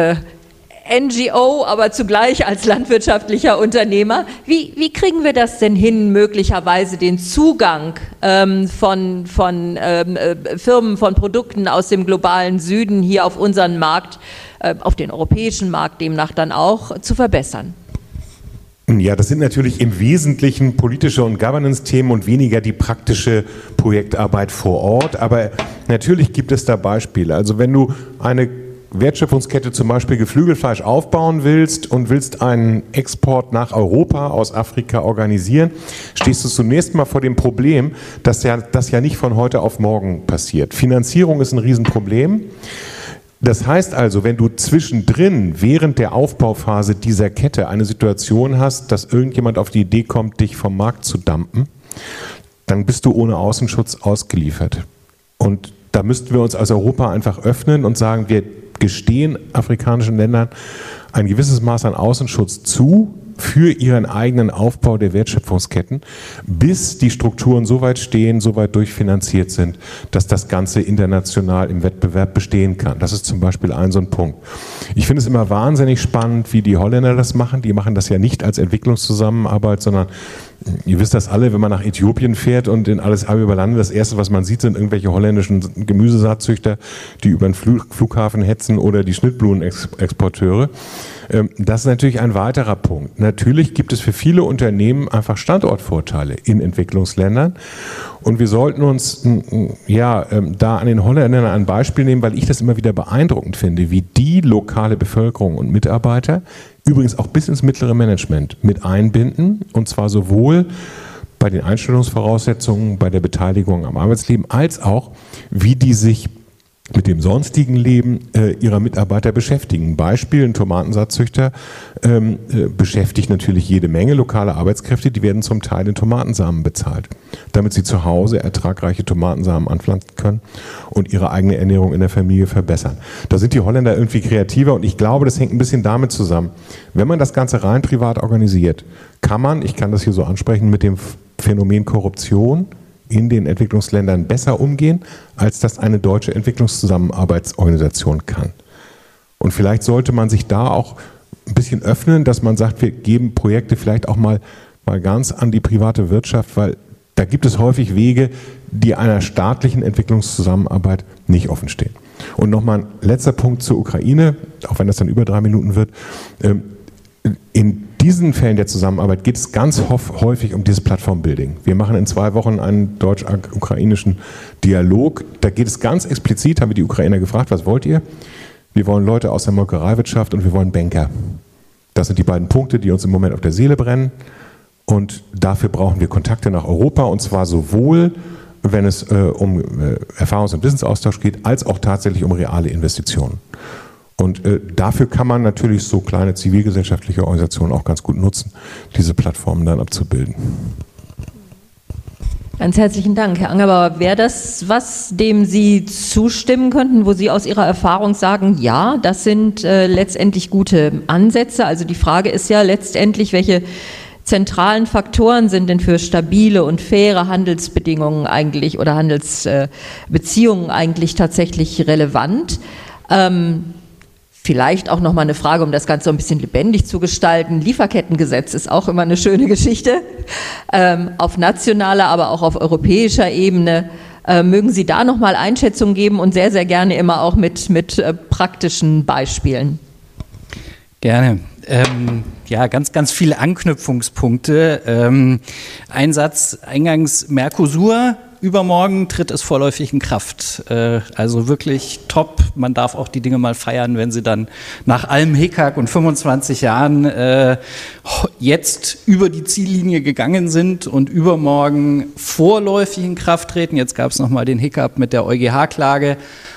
NGO, aber zugleich als landwirtschaftlicher Unternehmer? Wie kriegen wir das denn hin, möglicherweise den Zugang von Firmen, von Produkten aus dem globalen Süden hier auf unseren Markt, auf den europäischen Markt demnach dann auch, zu verbessern? Ja, das sind natürlich im Wesentlichen politische und Governance-Themen und weniger die praktische Projektarbeit vor Ort. Aber natürlich gibt es da Beispiele. Also wenn du eine Wertschöpfungskette zum Beispiel Geflügelfleisch aufbauen willst und willst einen Export nach Europa aus Afrika organisieren, stehst du zunächst mal vor dem Problem, dass das ja nicht von heute auf morgen passiert. Finanzierung ist ein Riesenproblem. Das heißt also, wenn du zwischendrin während der Aufbauphase dieser Kette eine Situation hast, dass irgendjemand auf die Idee kommt, dich vom Markt zu dumpen, dann bist du ohne Außenschutz ausgeliefert. Und da müssten wir uns als Europa einfach öffnen und sagen, wir gestehen afrikanischen Ländern ein gewisses Maß an Außenschutz zu, für ihren eigenen Aufbau der Wertschöpfungsketten, bis die Strukturen so weit stehen, so weit durchfinanziert sind, dass das Ganze international im Wettbewerb bestehen kann. Das ist zum Beispiel so ein Punkt. Ich finde es immer wahnsinnig spannend, wie die Holländer das machen. Die machen das ja nicht als Entwicklungszusammenarbeit, sondern ihr wisst das alle, wenn man nach Äthiopien fährt und in alles über Lande, das Erste, was man sieht, sind irgendwelche holländischen Gemüsesaatzüchter, die über den Flughafen hetzen oder die Schnittblumenexporteure. Das ist natürlich ein weiterer Punkt. Natürlich gibt es für viele Unternehmen einfach Standortvorteile in Entwicklungsländern. Und wir sollten uns da an den Holländern ein Beispiel nehmen, weil ich das immer wieder beeindruckend finde, wie die lokale Bevölkerung und Mitarbeiter, übrigens auch bis ins mittlere Management, mit einbinden. Und zwar sowohl bei den Einstellungsvoraussetzungen, bei der Beteiligung am Arbeitsleben, als auch, wie die sich mit dem sonstigen Leben ihrer Mitarbeiter beschäftigen. Beispiel, ein Tomatensaatzüchter beschäftigt natürlich jede Menge lokale Arbeitskräfte, die werden zum Teil in Tomatensamen bezahlt, damit sie zu Hause ertragreiche Tomatensamen anpflanzen können und ihre eigene Ernährung in der Familie verbessern. Da sind die Holländer irgendwie kreativer und ich glaube, das hängt ein bisschen damit zusammen. Wenn man das Ganze rein privat organisiert, kann man, ich kann das hier so ansprechen, mit dem Phänomen Korruption in den Entwicklungsländern besser umgehen, als das eine deutsche Entwicklungszusammenarbeitsorganisation kann. Und vielleicht sollte man sich da auch ein bisschen öffnen, dass man sagt, wir geben Projekte vielleicht auch mal ganz an die private Wirtschaft, weil da gibt es häufig Wege, die einer staatlichen Entwicklungszusammenarbeit nicht offen stehen. Und nochmal ein letzter Punkt zur Ukraine, auch wenn das dann über 3 Minuten wird. In diesen Fällen der Zusammenarbeit geht es ganz häufig um dieses Plattformbuilding. Wir machen in 2 Wochen einen deutsch-ukrainischen Dialog. Da geht es ganz explizit, haben wir die Ukrainer gefragt, was wollt ihr? Wir wollen Leute aus der Molkereiwirtschaft und wir wollen Banker. Das sind die beiden Punkte, die uns im Moment auf der Seele brennen. Und dafür brauchen wir Kontakte nach Europa, und zwar sowohl, wenn es um Erfahrungs- und Wissensaustausch geht, als auch tatsächlich um reale Investitionen. Und dafür kann man natürlich so kleine zivilgesellschaftliche Organisationen auch ganz gut nutzen, diese Plattformen dann abzubilden. Ganz herzlichen Dank, Herr Angerbauer. Wäre das was, dem Sie zustimmen könnten, wo Sie aus Ihrer Erfahrung sagen, ja, das sind letztendlich gute Ansätze? Also die Frage ist ja letztendlich, welche zentralen Faktoren sind denn für stabile und faire Handelsbedingungen eigentlich oder Handelsbeziehungen eigentlich tatsächlich relevant? Vielleicht auch nochmal eine Frage, um das Ganze so ein bisschen lebendig zu gestalten. Lieferkettengesetz ist auch immer eine schöne Geschichte, auf nationaler, aber auch auf europäischer Ebene. Mögen Sie da nochmal Einschätzungen geben und sehr, sehr gerne immer auch mit praktischen Beispielen. Gerne. Ja, ganz, ganz viele Anknüpfungspunkte. Ein Satz eingangs: Mercosur. Übermorgen tritt es vorläufig in Kraft. Also wirklich top. Man darf auch die Dinge mal feiern, wenn sie dann nach allem Hickhack und 25 Jahren jetzt über die Ziellinie gegangen sind und übermorgen vorläufig in Kraft treten. Jetzt gab es nochmal den Hickhack mit der EuGH-Klage.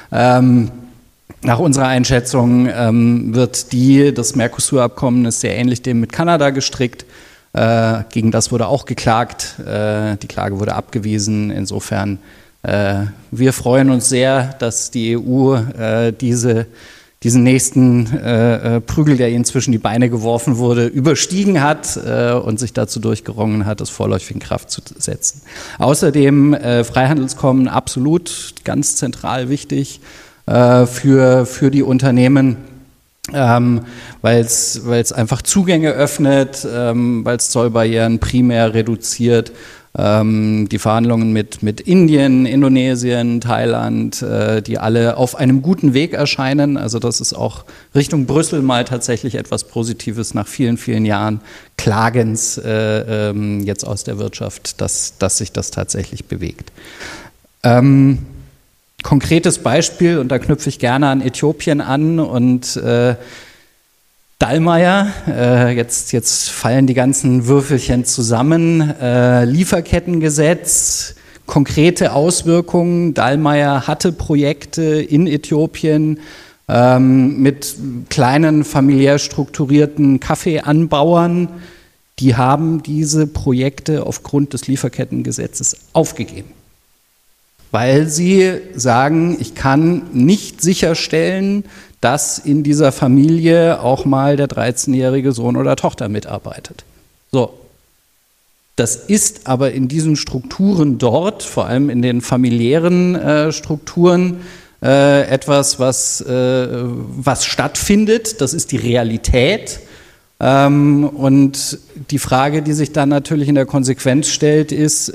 Nach unserer Einschätzung wird das Mercosur-Abkommen ist sehr ähnlich dem mit Kanada gestrickt. Gegen das wurde auch geklagt. Die Klage wurde abgewiesen. Insofern, wir freuen uns sehr, dass die EU diesen nächsten Prügel, der ihnen zwischen die Beine geworfen wurde, überstiegen hat und sich dazu durchgerungen hat, es vorläufig in Kraft zu setzen. Außerdem Freihandelskommen absolut ganz zentral wichtig für die Unternehmen. Weil es einfach Zugänge öffnet, weil es Zollbarrieren primär reduziert. Die Verhandlungen mit Indien, Indonesien, Thailand, die alle auf einem guten Weg erscheinen. Also das ist auch Richtung Brüssel mal tatsächlich etwas Positives nach vielen, vielen Jahren Klagens jetzt aus der Wirtschaft, dass sich das tatsächlich bewegt. Konkretes Beispiel, und da knüpfe ich gerne an Äthiopien an und Dallmayr, jetzt fallen die ganzen Würfelchen zusammen, Lieferkettengesetz, konkrete Auswirkungen. Dallmayr hatte Projekte in Äthiopien mit kleinen familiär strukturierten Kaffeeanbauern, die haben diese Projekte aufgrund des Lieferkettengesetzes aufgegeben. Weil sie sagen, ich kann nicht sicherstellen, dass in dieser Familie auch mal der 13-jährige Sohn oder Tochter mitarbeitet. So. Das ist aber in diesen Strukturen dort, vor allem in den familiären Strukturen, etwas, was stattfindet. Das ist die Realität. Und die Frage, die sich dann natürlich in der Konsequenz stellt, ist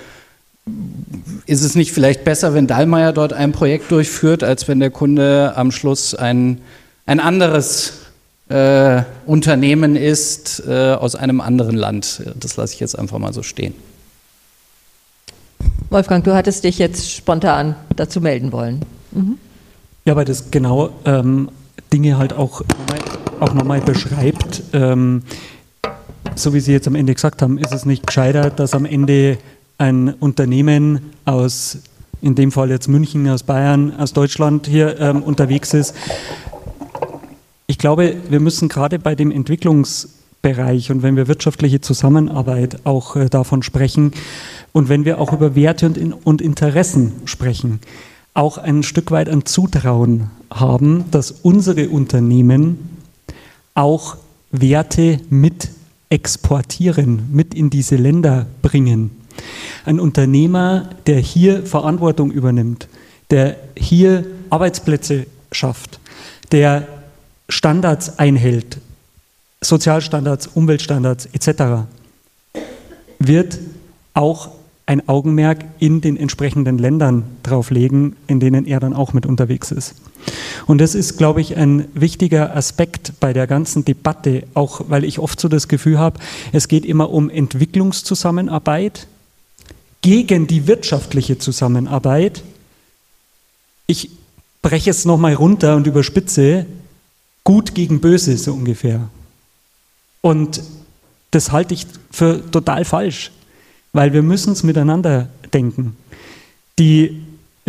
es nicht vielleicht besser, wenn Dallmayr dort ein Projekt durchführt, als wenn der Kunde am Schluss ein anderes Unternehmen ist aus einem anderen Land? Das lasse ich jetzt einfach mal so stehen. Wolfgang, du hattest dich jetzt spontan dazu melden wollen. Mhm. Ja, weil das genau Dinge halt auch nochmal beschreibt. So wie Sie jetzt am Ende gesagt haben, ist es nicht gescheiter, dass am Ende ein Unternehmen aus, in dem Fall jetzt München, aus Bayern, aus Deutschland hier unterwegs ist. Ich glaube, wir müssen gerade bei dem Entwicklungsbereich und wenn wir wirtschaftliche Zusammenarbeit auch davon sprechen und wenn wir auch über Werte und Interessen sprechen, auch ein Stück weit ein Zutrauen haben, dass unsere Unternehmen auch Werte mit exportieren, mit in diese Länder bringen. Ein Unternehmer, der hier Verantwortung übernimmt, der hier Arbeitsplätze schafft, der Standards einhält, Sozialstandards, Umweltstandards etc., wird auch ein Augenmerk in den entsprechenden Ländern drauf legen, in denen er dann auch mit unterwegs ist. Und das ist, glaube ich, ein wichtiger Aspekt bei der ganzen Debatte, auch weil ich oft so das Gefühl habe, es geht immer um Entwicklungszusammenarbeit gegen die wirtschaftliche Zusammenarbeit. Ich breche es nochmal runter und überspitze, gut gegen böse so ungefähr. Und das halte ich für total falsch, weil wir müssen es miteinander denken. Die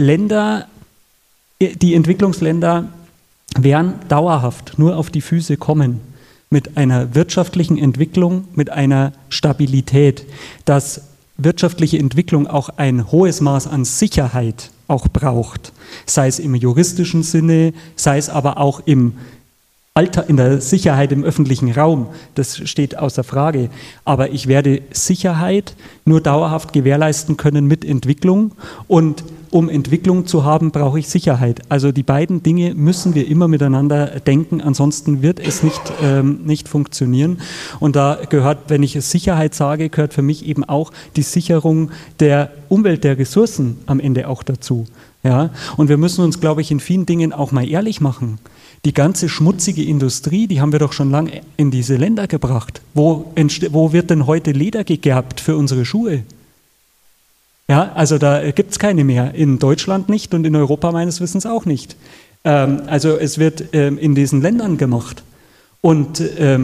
Entwicklungsländer werden dauerhaft nur auf die Füße kommen mit einer wirtschaftlichen Entwicklung, mit einer Stabilität, dass wirtschaftliche Entwicklung auch ein hohes Maß an Sicherheit auch braucht, sei es im juristischen Sinne, sei es aber auch in der Sicherheit im öffentlichen Raum, das steht außer Frage. Aber ich werde Sicherheit nur dauerhaft gewährleisten können mit Entwicklung. Und um Entwicklung zu haben, brauche ich Sicherheit. Also die beiden Dinge müssen wir immer miteinander denken, ansonsten wird es nicht funktionieren. Und da gehört, wenn ich Sicherheit sage, gehört für mich eben auch die Sicherung der Umwelt, der Ressourcen am Ende auch dazu. Ja? Und wir müssen uns, glaube ich, in vielen Dingen auch mal ehrlich machen. Die ganze schmutzige Industrie, die haben wir doch schon lange in diese Länder gebracht. Wo wird denn heute Leder gegerbt für unsere Schuhe? Ja, also da gibt es keine mehr. In Deutschland nicht und in Europa meines Wissens auch nicht. Also es wird in diesen Ländern gemacht. Und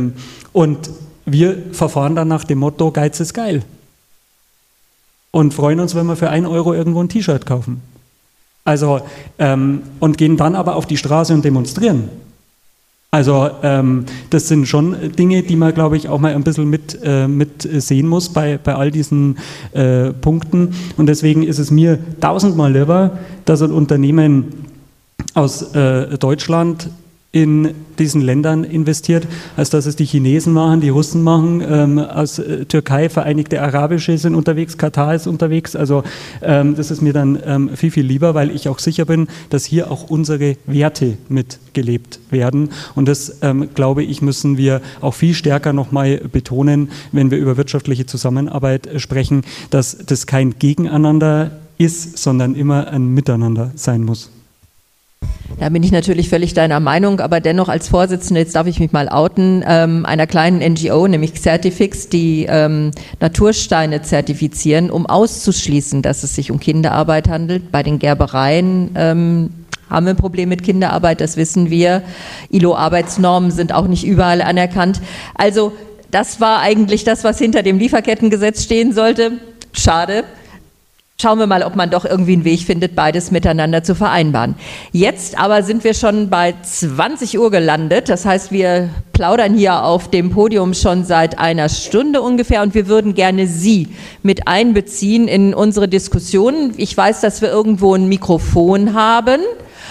wir verfahren dann nach dem Motto, Geiz ist geil. Und freuen uns, wenn wir für 1 Euro irgendwo ein T-Shirt kaufen. Also, und gehen dann aber auf die Straße und demonstrieren. Also, das sind schon Dinge, die man, glaube ich, auch mal ein bisschen mit sehen muss bei all diesen Punkten. Und deswegen ist es mir 1000-mal lieber, dass ein Unternehmen aus Deutschland in diesen Ländern investiert, als dass es die Chinesen machen, die Russen machen, aus Türkei, Vereinigte Arabische sind unterwegs, Katar ist unterwegs, also das ist mir dann viel, viel lieber, weil ich auch sicher bin, dass hier auch unsere Werte mitgelebt werden und das, glaube ich, müssen wir auch viel stärker nochmal betonen, wenn wir über wirtschaftliche Zusammenarbeit sprechen, dass das kein Gegeneinander ist, sondern immer ein Miteinander sein muss. Da bin ich natürlich völlig deiner Meinung, aber dennoch als Vorsitzende, jetzt darf ich mich mal outen, einer kleinen NGO, nämlich Certifix, die Natursteine zertifizieren, um auszuschließen, dass es sich um Kinderarbeit handelt. Bei den Gerbereien haben wir ein Problem mit Kinderarbeit, das wissen wir. ILO-Arbeitsnormen sind auch nicht überall anerkannt. Also das war eigentlich das, was hinter dem Lieferkettengesetz stehen sollte. Schade. Schauen wir mal, ob man doch irgendwie einen Weg findet, beides miteinander zu vereinbaren. Jetzt aber sind wir schon bei 20 Uhr gelandet. Das heißt, wir plaudern hier auf dem Podium schon seit 1 Stunde ungefähr und wir würden gerne Sie mit einbeziehen in unsere Diskussionen. Ich weiß, dass wir irgendwo ein Mikrofon haben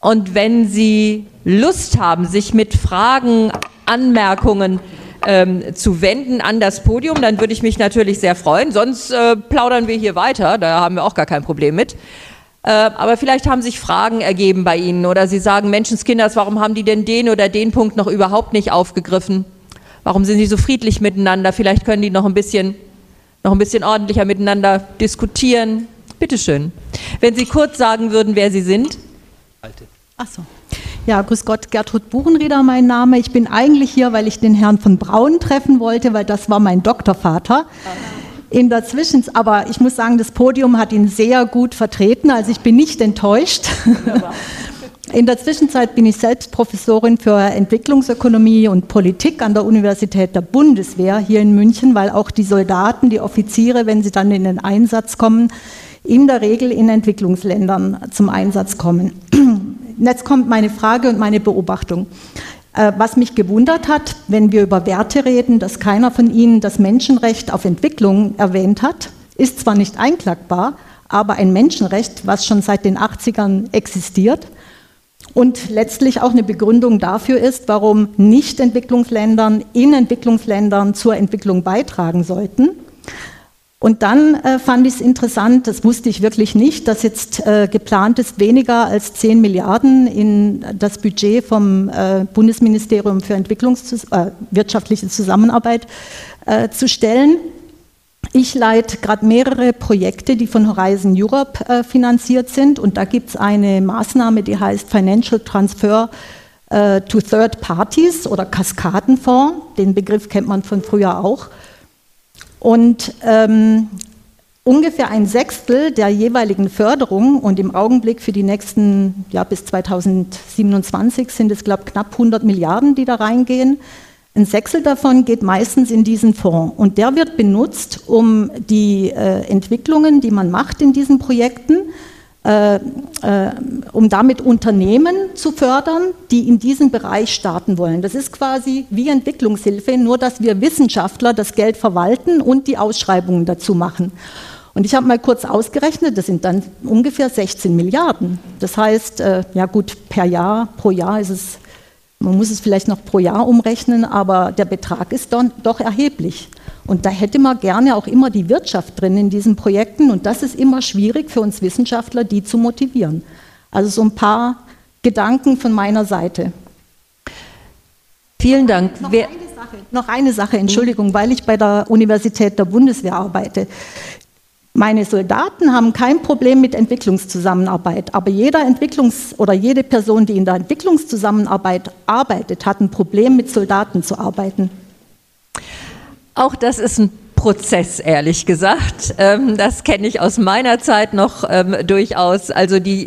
Und wenn Sie Lust haben, sich mit Fragen, Anmerkungen zu wenden an das Podium, dann würde ich mich natürlich sehr freuen. Sonst plaudern wir hier weiter, da haben wir auch gar kein Problem mit. Aber vielleicht haben sich Fragen ergeben bei Ihnen oder Sie sagen, Menschenskinders, warum haben die denn den oder den Punkt noch überhaupt nicht aufgegriffen? Warum sind sie so friedlich miteinander? Vielleicht können die noch ein bisschen ordentlicher miteinander diskutieren. Bitte schön. Wenn Sie kurz sagen würden, wer Sie sind. Ach so. Ja, grüß Gott, Gertrud Buchenrieder mein Name. Ich bin eigentlich hier, weil ich den Herrn von Braun treffen wollte, weil das war mein Doktorvater. Aber ich muss sagen, das Podium hat ihn sehr gut vertreten, also ich bin nicht enttäuscht. In der Zwischenzeit bin ich selbst Professorin für Entwicklungsökonomie und Politik an der Universität der Bundeswehr hier in München, weil auch die Soldaten, die Offiziere, wenn sie dann in den Einsatz kommen, in der Regel in Entwicklungsländern zum Einsatz kommen. Jetzt kommt meine Frage und meine Beobachtung. Was mich gewundert hat, wenn wir über Werte reden, dass keiner von Ihnen das Menschenrecht auf Entwicklung erwähnt hat, ist zwar nicht einklagbar, aber ein Menschenrecht, was schon seit den 80ern existiert und letztlich auch eine Begründung dafür ist, warum Nicht-Entwicklungsländern in Entwicklungsländern zur Entwicklung beitragen sollten. Und dann fand ich es interessant, das wusste ich wirklich nicht, dass jetzt geplant ist, weniger als 10 Milliarden in das Budget vom Bundesministerium für wirtschaftliche Zusammenarbeit zu stellen. Ich leite gerade mehrere Projekte, die von Horizon Europe finanziert sind. Und da gibt es eine Maßnahme, die heißt Financial Transfer to Third Parties oder Kaskadenfonds. Den Begriff kennt man von früher auch. Und ungefähr 1/6 der jeweiligen Förderung und im Augenblick für die nächsten, bis 2027 sind es, glaube ich, knapp 100 Milliarden, die da reingehen. 1/6 davon geht meistens in diesen Fonds und der wird benutzt, um die Entwicklungen, die man macht in diesen Projekten, um damit Unternehmen zu fördern, die in diesem Bereich starten wollen. Das ist quasi wie Entwicklungshilfe, nur dass wir Wissenschaftler das Geld verwalten und die Ausschreibungen dazu machen. Und ich habe mal kurz ausgerechnet, das sind dann ungefähr 16 Milliarden. Das heißt, pro Jahr ist es, man muss es vielleicht noch pro Jahr umrechnen, aber der Betrag ist doch erheblich. Und da hätte man gerne auch immer die Wirtschaft drin in diesen Projekten und das ist immer schwierig für uns Wissenschaftler, die zu motivieren. Also so ein paar Gedanken von meiner Seite. Vielen Dank. Noch eine Sache, Entschuldigung, weil ich bei der Universität der Bundeswehr arbeite. Meine Soldaten haben kein Problem mit Entwicklungszusammenarbeit, aber jede Person, die in der Entwicklungszusammenarbeit arbeitet, hat ein Problem, mit Soldaten zu arbeiten. Auch das ist ein Prozess, ehrlich gesagt. Das kenne ich aus meiner Zeit noch durchaus. Also die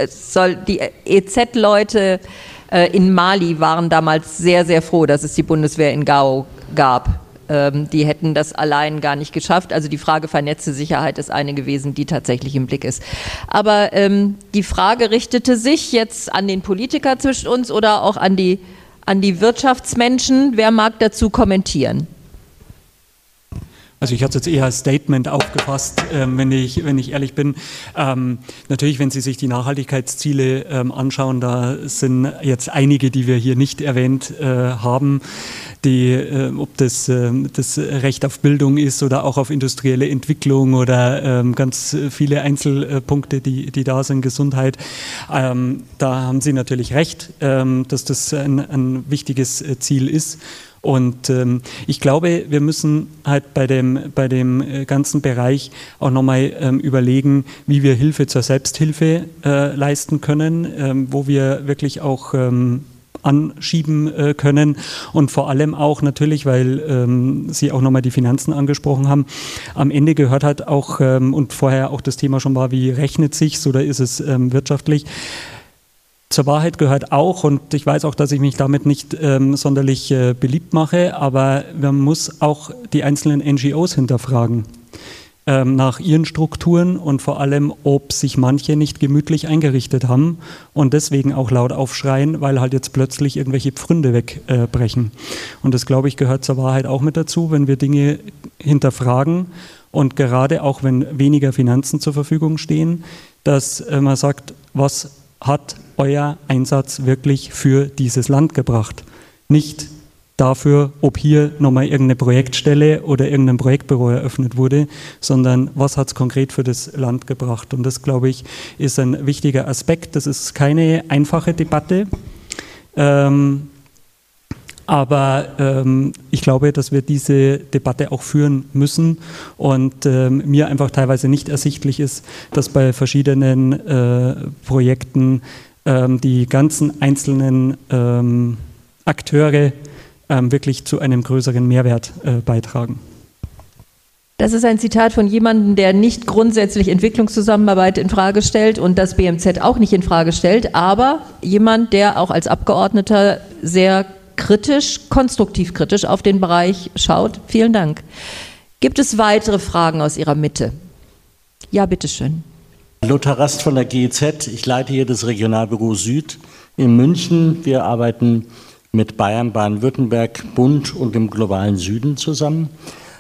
EZ-Leute in Mali waren damals sehr, sehr froh, dass es die Bundeswehr in Gao gab. Die hätten das allein gar nicht geschafft. Also die Frage vernetzte Sicherheit ist eine gewesen, die tatsächlich im Blick ist. Aber die Frage richtete sich jetzt an den Politiker zwischen uns oder auch an die Wirtschaftsmenschen. Wer mag dazu kommentieren? Also ich hatte es jetzt eher als Statement aufgefasst, wenn ich ehrlich bin. Natürlich, wenn Sie sich die Nachhaltigkeitsziele anschauen, da sind jetzt einige, die wir hier nicht erwähnt haben, ob das Recht auf Bildung ist oder auch auf industrielle Entwicklung oder ganz viele Einzelpunkte, die da sind, Gesundheit. Da haben Sie natürlich recht, dass das ein wichtiges Ziel ist. Und ich glaube, wir müssen halt bei dem ganzen Bereich auch nochmal überlegen, wie wir Hilfe zur Selbsthilfe leisten können, wo wir wirklich auch anschieben können und vor allem auch natürlich, weil Sie auch nochmal die Finanzen angesprochen haben, am Ende gehört halt auch, und vorher auch das Thema schon war, wie rechnet sich's oder ist es wirtschaftlich? Zur Wahrheit gehört auch, und ich weiß auch, dass ich mich damit nicht sonderlich beliebt mache, aber man muss auch die einzelnen NGOs hinterfragen nach ihren Strukturen und vor allem, ob sich manche nicht gemütlich eingerichtet haben und deswegen auch laut aufschreien, weil halt jetzt plötzlich irgendwelche Pfründe wegbrechen. Und das, glaube ich, gehört zur Wahrheit auch mit dazu, wenn wir Dinge hinterfragen und gerade auch, wenn weniger Finanzen zur Verfügung stehen, dass man sagt, was hat euer Einsatz wirklich für dieses Land gebracht? Nicht dafür, ob hier nochmal irgendeine Projektstelle oder irgendein Projektbüro eröffnet wurde, sondern was hat es konkret für das Land gebracht? Und das, glaube ich, ist ein wichtiger Aspekt. Das ist keine einfache Debatte, aber ich glaube, dass wir diese Debatte auch führen müssen und mir einfach teilweise nicht ersichtlich ist, dass bei verschiedenen Projekten die ganzen einzelnen Akteure wirklich zu einem größeren Mehrwert beitragen. Das ist ein Zitat von jemandem, der nicht grundsätzlich Entwicklungszusammenarbeit in Frage stellt und das BMZ auch nicht in Frage stellt, aber jemand, der auch als Abgeordneter sehr kritisch, konstruktiv kritisch auf den Bereich schaut. Vielen Dank. Gibt es weitere Fragen aus Ihrer Mitte? Ja, bitteschön. Lothar Rast von der GEZ. Ich leite hier das Regionalbüro Süd in München. Wir arbeiten mit Bayern, Baden-Württemberg, Bund und dem globalen Süden zusammen.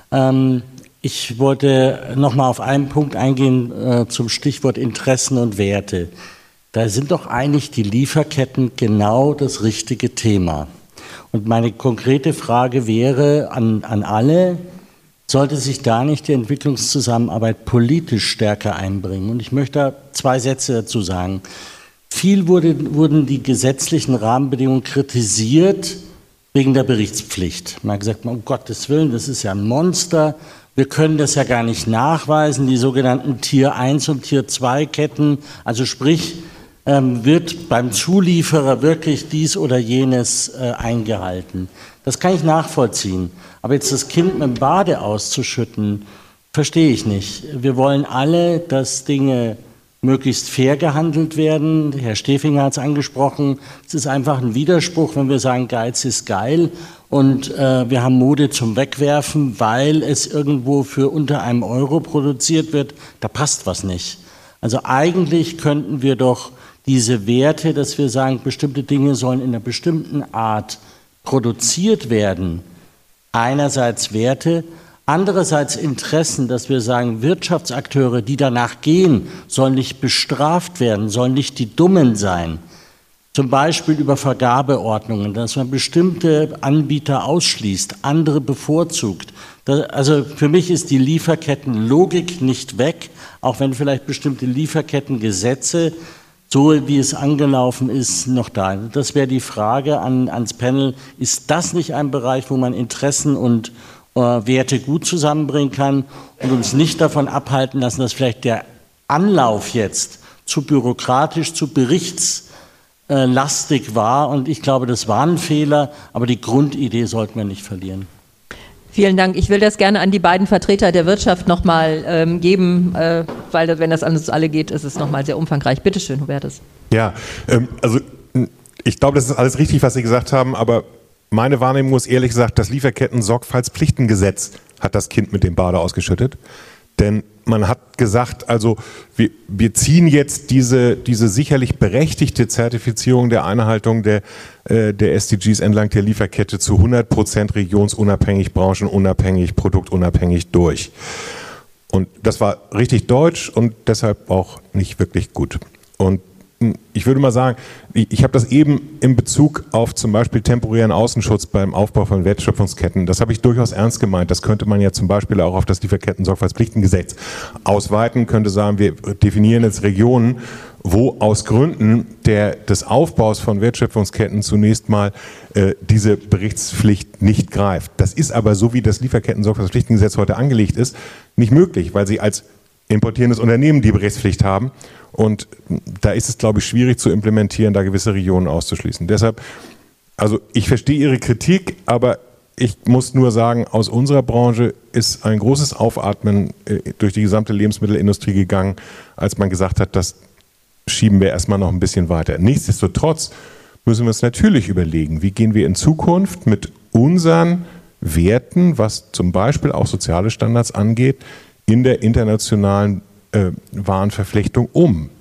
Ich wollte nochmal auf einen Punkt eingehen zum Stichwort Interessen und Werte. Da sind doch eigentlich die Lieferketten genau das richtige Thema. Und meine konkrete Frage wäre an alle, sollte sich da nicht die Entwicklungszusammenarbeit politisch stärker einbringen? Und ich möchte da 2 Sätze dazu sagen. Viel wurden die gesetzlichen Rahmenbedingungen kritisiert wegen der Berichtspflicht. Man hat gesagt, um Gottes Willen, das ist ja ein Monster, wir können das ja gar nicht nachweisen, die sogenannten Tier 1 und Tier 2 Ketten, also sprich, wird beim Zulieferer wirklich dies oder jenes eingehalten. Das kann ich nachvollziehen, aber jetzt das Kind mit dem Bade auszuschütten, verstehe ich nicht. Wir wollen alle, dass Dinge möglichst fair gehandelt werden. Herr Stefinger hat es angesprochen. Es ist einfach ein Widerspruch, wenn wir sagen, Geiz ist geil und wir haben Mode zum Wegwerfen, weil es irgendwo für unter einem Euro produziert wird. Da passt was nicht. Also eigentlich könnten wir doch diese Werte, dass wir sagen, bestimmte Dinge sollen in einer bestimmten Art produziert werden. Einerseits Werte, andererseits Interessen, dass wir sagen, Wirtschaftsakteure, die danach gehen, sollen nicht bestraft werden, sollen nicht die Dummen sein. Zum Beispiel über Vergabeordnungen, dass man bestimmte Anbieter ausschließt, andere bevorzugt. Also für mich ist die Lieferkettenlogik nicht weg, auch wenn vielleicht bestimmte Lieferkettengesetze, so wie es angelaufen ist, noch da. Das wäre die Frage ans Panel. Ist das nicht ein Bereich, wo man Interessen und Werte gut zusammenbringen kann und uns nicht davon abhalten lassen, dass vielleicht der Anlauf jetzt zu bürokratisch, zu berichtslastig war? Und ich glaube, das war ein Fehler, aber die Grundidee sollten wir nicht verlieren. Vielen Dank. Ich will das gerne an die beiden Vertreter der Wirtschaft nochmal geben, weil wenn das an uns alle geht, ist es nochmal sehr umfangreich. Bitte schön, Hubertus. Ja, also ich glaube, das ist alles richtig, was Sie gesagt haben, aber meine Wahrnehmung ist ehrlich gesagt, das Lieferketten-Sorgfaltspflichtengesetz hat das Kind mit dem Bade ausgeschüttet. Denn man hat gesagt, also wir ziehen jetzt diese sicherlich berechtigte Zertifizierung der Einhaltung der SDGs entlang der Lieferkette zu 100% regionsunabhängig, branchenunabhängig, produktunabhängig durch. Und das war richtig deutsch und deshalb auch nicht wirklich gut. Und ich würde mal sagen, ich habe das eben in Bezug auf zum Beispiel temporären Außenschutz beim Aufbau von Wertschöpfungsketten, das habe ich durchaus ernst gemeint. Das könnte man ja zum Beispiel auch auf das Lieferketten-Sorgfaltspflichtengesetz ausweiten, könnte sagen, wir definieren jetzt Regionen, wo aus Gründen des Aufbaus von Wertschöpfungsketten zunächst mal diese Berichtspflicht nicht greift. Das ist aber, so wie das Lieferketten-Sorgfaltspflichtengesetz heute angelegt ist, nicht möglich, weil Sie als importierendes Unternehmen die Berichtspflicht haben. Und da ist es, glaube ich, schwierig zu implementieren, da gewisse Regionen auszuschließen. Deshalb, also ich verstehe Ihre Kritik, aber ich muss nur sagen, aus unserer Branche ist ein großes Aufatmen durch die gesamte Lebensmittelindustrie gegangen, als man gesagt hat, das schieben wir erstmal noch ein bisschen weiter. Nichtsdestotrotz müssen wir uns natürlich überlegen, wie gehen wir in Zukunft mit unseren Werten, was zum Beispiel auch soziale Standards angeht, in der internationalen Warenverflechtung um.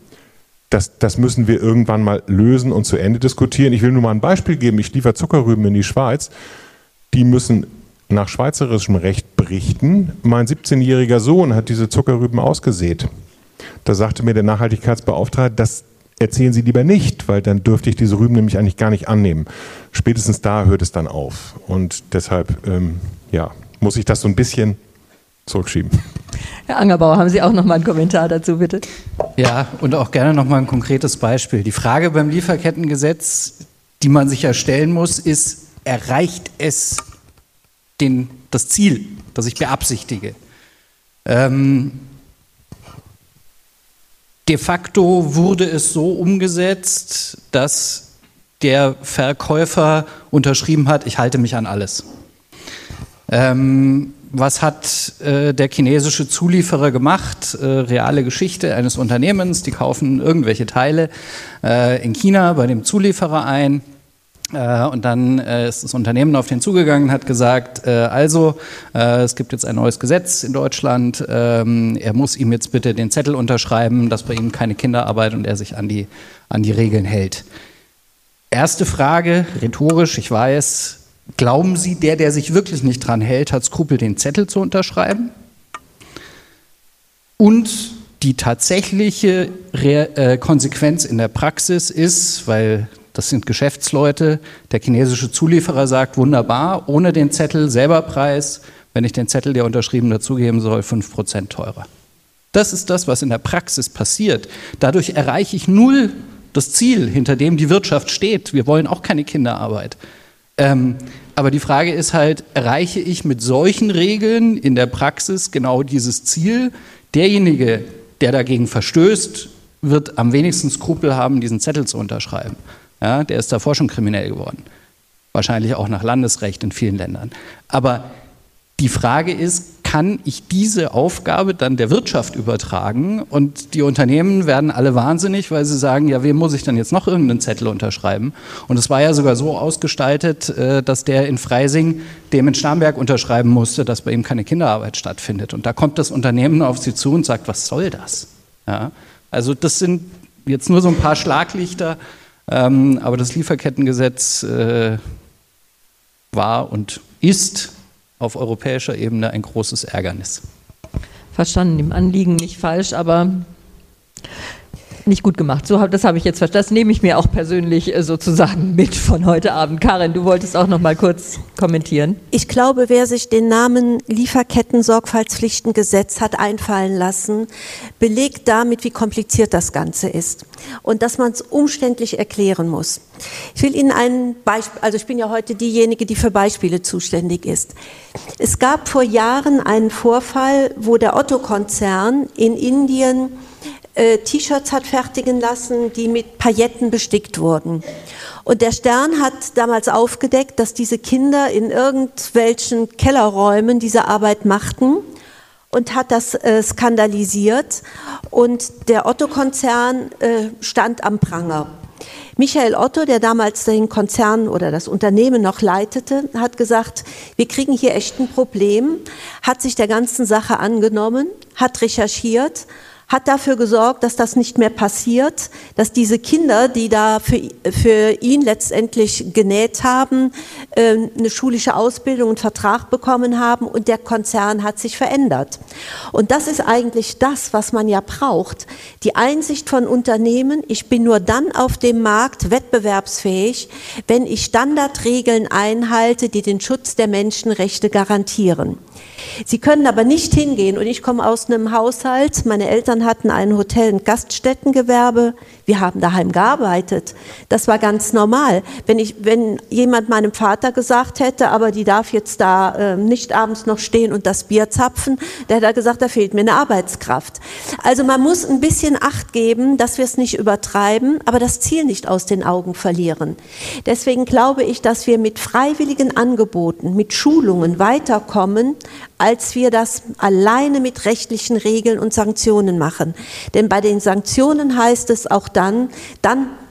Das müssen wir irgendwann mal lösen und zu Ende diskutieren. Ich will nur mal ein Beispiel geben. Ich liefere Zuckerrüben in die Schweiz. Die müssen nach schweizerischem Recht berichten. Mein 17-jähriger Sohn hat diese Zuckerrüben ausgesät. Da sagte mir der Nachhaltigkeitsbeauftragte, das erzählen Sie lieber nicht, weil dann dürfte ich diese Rüben nämlich eigentlich gar nicht annehmen. Spätestens da hört es dann auf. Und deshalb muss ich das so ein bisschen zurückschieben. Herr Angerbauer, haben Sie auch noch mal einen Kommentar dazu, bitte? Ja, und auch gerne noch mal ein konkretes Beispiel. Die Frage beim Lieferkettengesetz, die man sich ja stellen muss, ist, erreicht es das Ziel, das ich beabsichtige? De facto wurde es so umgesetzt, dass der Verkäufer unterschrieben hat, ich halte mich an alles. Was hat der chinesische Zulieferer gemacht? Reale Geschichte eines Unternehmens, die kaufen irgendwelche Teile in China bei dem Zulieferer ein. Und dann ist das Unternehmen auf den zugegangen und hat gesagt, es gibt jetzt ein neues Gesetz in Deutschland, er muss ihm jetzt bitte den Zettel unterschreiben, dass bei ihm keine Kinderarbeit und er sich an die Regeln hält. Erste Frage, rhetorisch, ich weiß, glauben Sie, der sich wirklich nicht dran hält, hat Skrupel, den Zettel zu unterschreiben? Und die tatsächliche Konsequenz in der Praxis ist, weil das sind Geschäftsleute, der chinesische Zulieferer sagt, wunderbar, ohne den Zettel, selber Preis, wenn ich den Zettel, der unterschrieben dazugeben soll, 5% teurer. Das ist das, was in der Praxis passiert. Dadurch erreiche ich null das Ziel, hinter dem die Wirtschaft steht. Wir wollen auch keine Kinderarbeit. Aber die Frage ist halt, erreiche ich mit solchen Regeln in der Praxis genau dieses Ziel? Derjenige, der dagegen verstößt, wird am wenigsten Skrupel haben, diesen Zettel zu unterschreiben. Ja, der ist davor schon kriminell geworden. Wahrscheinlich auch nach Landesrecht in vielen Ländern. Aber die Frage ist, kann ich diese Aufgabe dann der Wirtschaft übertragen? Und die Unternehmen werden alle wahnsinnig, weil sie sagen, ja, wem muss ich dann jetzt noch irgendeinen Zettel unterschreiben? Und es war ja sogar so ausgestaltet, dass der in Freising dem in Starnberg unterschreiben musste, dass bei ihm keine Kinderarbeit stattfindet. Und da kommt das Unternehmen auf sie zu und sagt, was soll das? Ja, also das sind jetzt nur so ein paar Schlaglichter, aber das Lieferkettengesetz war und ist auf europäischer Ebene ein großes Ärgernis. Verstanden, im Anliegen nicht falsch, aber nicht gut gemacht. Das habe ich jetzt verstanden. Das nehme ich mir auch persönlich sozusagen mit von heute Abend. Karin, du wolltest auch noch mal kurz kommentieren. Ich glaube, wer sich den Namen Lieferketten-Sorgfaltspflichtengesetz hat einfallen lassen, belegt damit, wie kompliziert das Ganze ist und dass man es umständlich erklären muss. Ich will Ihnen ein Beispiel, also ich bin ja heute diejenige, die für Beispiele zuständig ist. Es gab vor Jahren einen Vorfall, wo der Otto-Konzern in Indien T-Shirts hat fertigen lassen, die mit Pailletten bestickt wurden. Und der Stern hat damals aufgedeckt, dass diese Kinder in irgendwelchen Kellerräumen diese Arbeit machten und hat das skandalisiert. Und der Otto-Konzern stand am Pranger. Michael Otto, der damals den Konzern oder das Unternehmen noch leitete, hat gesagt, wir kriegen hier echt ein Problem, hat sich der ganzen Sache angenommen, hat recherchiert, hat dafür gesorgt, dass das nicht mehr passiert, dass diese Kinder, die da für ihn letztendlich genäht haben, eine schulische Ausbildung und Vertrag bekommen haben und der Konzern hat sich verändert. Und das ist eigentlich das, was man ja braucht. Die Einsicht von Unternehmen, ich bin nur dann auf dem Markt wettbewerbsfähig, wenn ich Standardregeln einhalte, die den Schutz der Menschenrechte garantieren. Sie können aber nicht hingehen, und ich komme aus einem Haushalt, meine Eltern hatten ein Hotel- und Gaststättengewerbe, wir haben daheim gearbeitet, das war ganz normal. Wenn jemand meinem Vater gesagt hätte, aber die darf jetzt da nicht abends noch stehen und das Bier zapfen, der hat gesagt, da fehlt mir eine Arbeitskraft. Also man muss ein bisschen Acht geben, dass wir es nicht übertreiben, aber das Ziel nicht aus den Augen verlieren. Deswegen glaube ich, dass wir mit freiwilligen Angeboten, mit Schulungen weiterkommen, als wir das alleine mit rechtlichen Regeln und Sanktionen machen. Denn bei den Sanktionen heißt es auch dann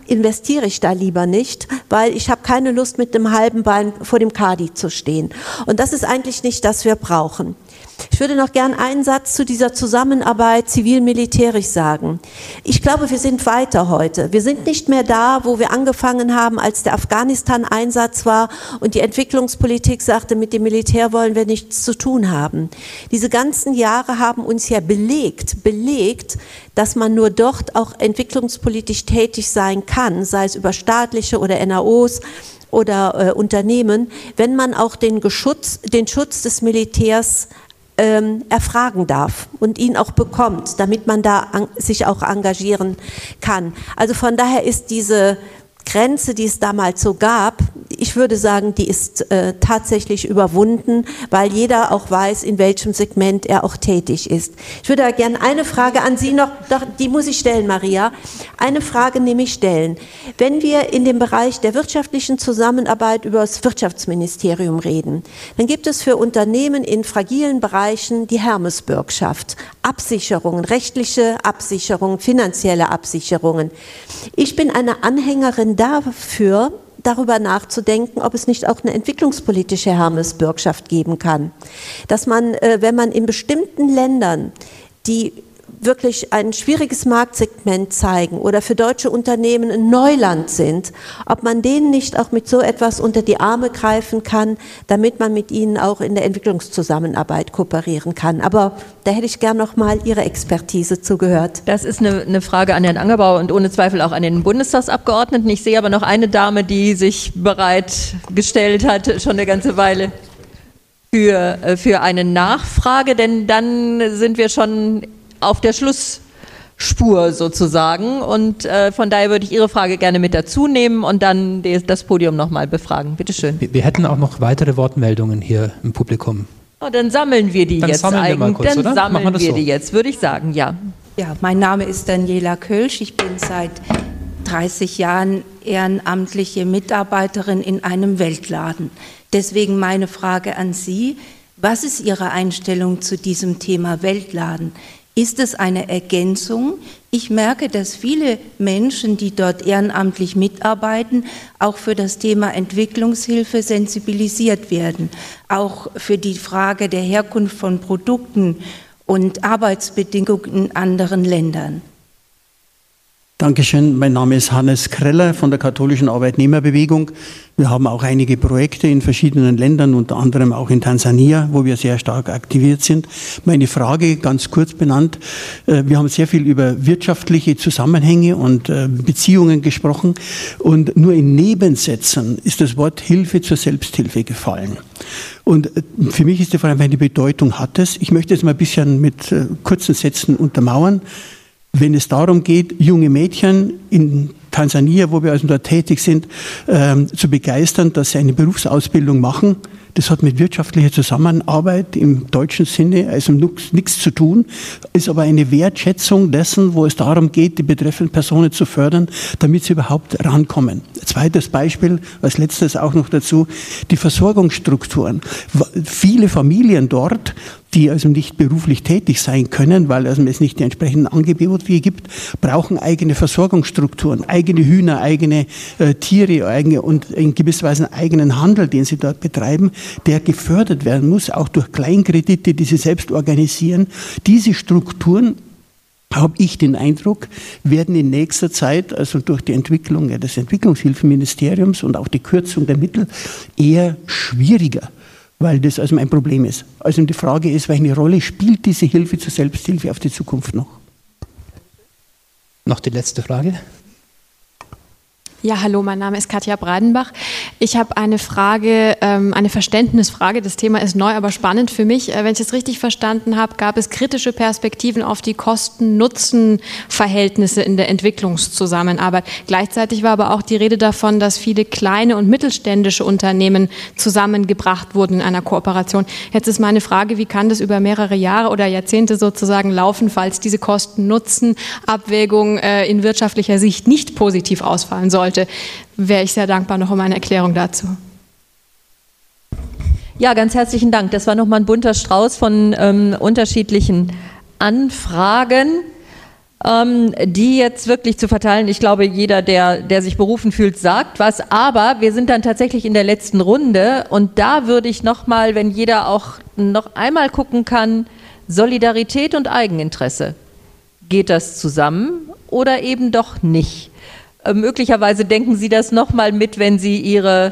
investiere ich da lieber nicht, weil ich habe keine Lust, mit einem halben Bein vor dem Kadi zu stehen. Und das ist eigentlich nicht, das wir brauchen. Ich würde noch gern einen Satz zu dieser Zusammenarbeit zivil-militärisch sagen. Ich glaube, wir sind weiter heute. Wir sind nicht mehr da, wo wir angefangen haben, als der Afghanistan-Einsatz war und die Entwicklungspolitik sagte, mit dem Militär wollen wir nichts zu tun haben. Diese ganzen Jahre haben uns ja belegt, dass man nur dort auch entwicklungspolitisch tätig sein kann, sei es über staatliche oder NAOs oder Unternehmen, wenn man auch den Schutz des Militärs erfragen darf und ihn auch bekommt, damit man da sich auch engagieren kann. Also von daher ist diese Grenze, die es damals so gab, ich würde sagen, die ist tatsächlich überwunden, weil jeder auch weiß, in welchem Segment er auch tätig ist. Ich würde gerne eine Frage an Sie noch, doch, die muss ich stellen, Maria. Eine Frage nämlich stellen. Wenn wir in dem Bereich der wirtschaftlichen Zusammenarbeit über das Wirtschaftsministerium reden, dann gibt es für Unternehmen in fragilen Bereichen die Hermesbürgschaft, Absicherungen, rechtliche Absicherungen, finanzielle Absicherungen. Ich bin eine Anhängerin dafür, darüber nachzudenken, ob es nicht auch eine entwicklungspolitische Hermesbürgschaft geben kann. Dass man, wenn man in bestimmten Ländern, die wirklich ein schwieriges Marktsegment zeigen oder für deutsche Unternehmen ein Neuland sind, ob man denen nicht auch mit so etwas unter die Arme greifen kann, damit man mit ihnen auch in der Entwicklungszusammenarbeit kooperieren kann. Aber da hätte ich gern noch mal Ihre Expertise zugehört. Das ist eine Frage an Herrn Angerbauer und ohne Zweifel auch an den Bundestagsabgeordneten. Ich sehe aber noch eine Dame, die sich bereitgestellt hat, schon eine ganze Weile für eine Nachfrage, denn dann sind wir schon auf der Schlussspur sozusagen und von daher würde ich Ihre Frage gerne mit dazu nehmen und dann das Podium nochmal befragen. Bitte schön. Wir hätten auch noch weitere Wortmeldungen hier im Publikum. Oh, dann sammeln wir die jetzt eigentlich. Dann sammeln wir die jetzt, würde ich sagen, ja. Ja, mein Name ist Daniela Kölsch. Ich bin seit 30 Jahren ehrenamtliche Mitarbeiterin in einem Weltladen. Deswegen meine Frage an Sie. Was ist Ihre Einstellung zu diesem Thema Weltladen? Ist es eine Ergänzung? Ich merke, dass viele Menschen, die dort ehrenamtlich mitarbeiten, auch für das Thema Entwicklungshilfe sensibilisiert werden. Auch für die Frage der Herkunft von Produkten und Arbeitsbedingungen in anderen Ländern. Dankeschön. Mein Name ist Hannes Kreller von der Katholischen Arbeitnehmerbewegung. Wir haben auch einige Projekte in verschiedenen Ländern, unter anderem auch in Tansania, wo wir sehr stark aktiviert sind. Meine Frage, ganz kurz benannt, wir haben sehr viel über wirtschaftliche Zusammenhänge und Beziehungen gesprochen und nur in Nebensätzen ist das Wort Hilfe zur Selbsthilfe gefallen. Und für mich ist die Frage, welche Bedeutung hat es? Ich möchte es mal ein bisschen mit kurzen Sätzen untermauern. Wenn es darum geht, junge Mädchen in Tansania, wo wir also dort tätig sind, zu begeistern, dass sie eine Berufsausbildung machen, das hat mit wirtschaftlicher Zusammenarbeit im deutschen Sinne also nichts zu tun, ist aber eine Wertschätzung dessen, wo es darum geht, die betreffenden Personen zu fördern, damit sie überhaupt rankommen. Zweites Beispiel, als letztes auch noch dazu, die Versorgungsstrukturen. Viele Familien dort, die also nicht beruflich tätig sein können, weil also es nicht die entsprechenden Angebote gibt, brauchen eigene Versorgungsstrukturen, eigene Hühner, eigene Tiere und in gewisser Weise einen eigenen Handel, den sie dort betreiben, der gefördert werden muss, auch durch Kleinkredite, die sie selbst organisieren. Diese Strukturen, habe ich den Eindruck, werden in nächster Zeit, also durch die Entwicklung des Entwicklungshilfeministeriums und auch die Kürzung der Mittel, eher schwieriger, weil das also ein Problem ist. Also die Frage ist, welche Rolle spielt diese Hilfe zur Selbsthilfe auf die Zukunft noch? Noch die letzte Frage. Ja, hallo, mein Name ist Katja Breidenbach. Ich habe eine Frage, eine Verständnisfrage. Das Thema ist neu, aber spannend für mich. Wenn ich es richtig verstanden habe, gab es kritische Perspektiven auf die Kosten-Nutzen-Verhältnisse in der Entwicklungszusammenarbeit. Gleichzeitig war aber auch die Rede davon, dass viele kleine und mittelständische Unternehmen zusammengebracht wurden in einer Kooperation. Jetzt ist meine Frage, wie kann das über mehrere Jahre oder Jahrzehnte sozusagen laufen, falls diese Kosten-Nutzen-Abwägung in wirtschaftlicher Sicht nicht positiv ausfallen sollte? Wäre ich sehr dankbar noch um eine Erklärung dazu. Ja, ganz herzlichen Dank. Das war nochmal ein bunter Strauß von unterschiedlichen Anfragen. die jetzt wirklich zu verteilen. Ich glaube, jeder, der sich berufen fühlt, sagt was. Aber wir sind dann tatsächlich in der letzten Runde. Und da würde ich nochmal, wenn jeder auch noch einmal gucken kann, Solidarität und Eigeninteresse. Geht das zusammen oder eben doch nicht? Möglicherweise denken Sie das nochmal mit, wenn Sie Ihre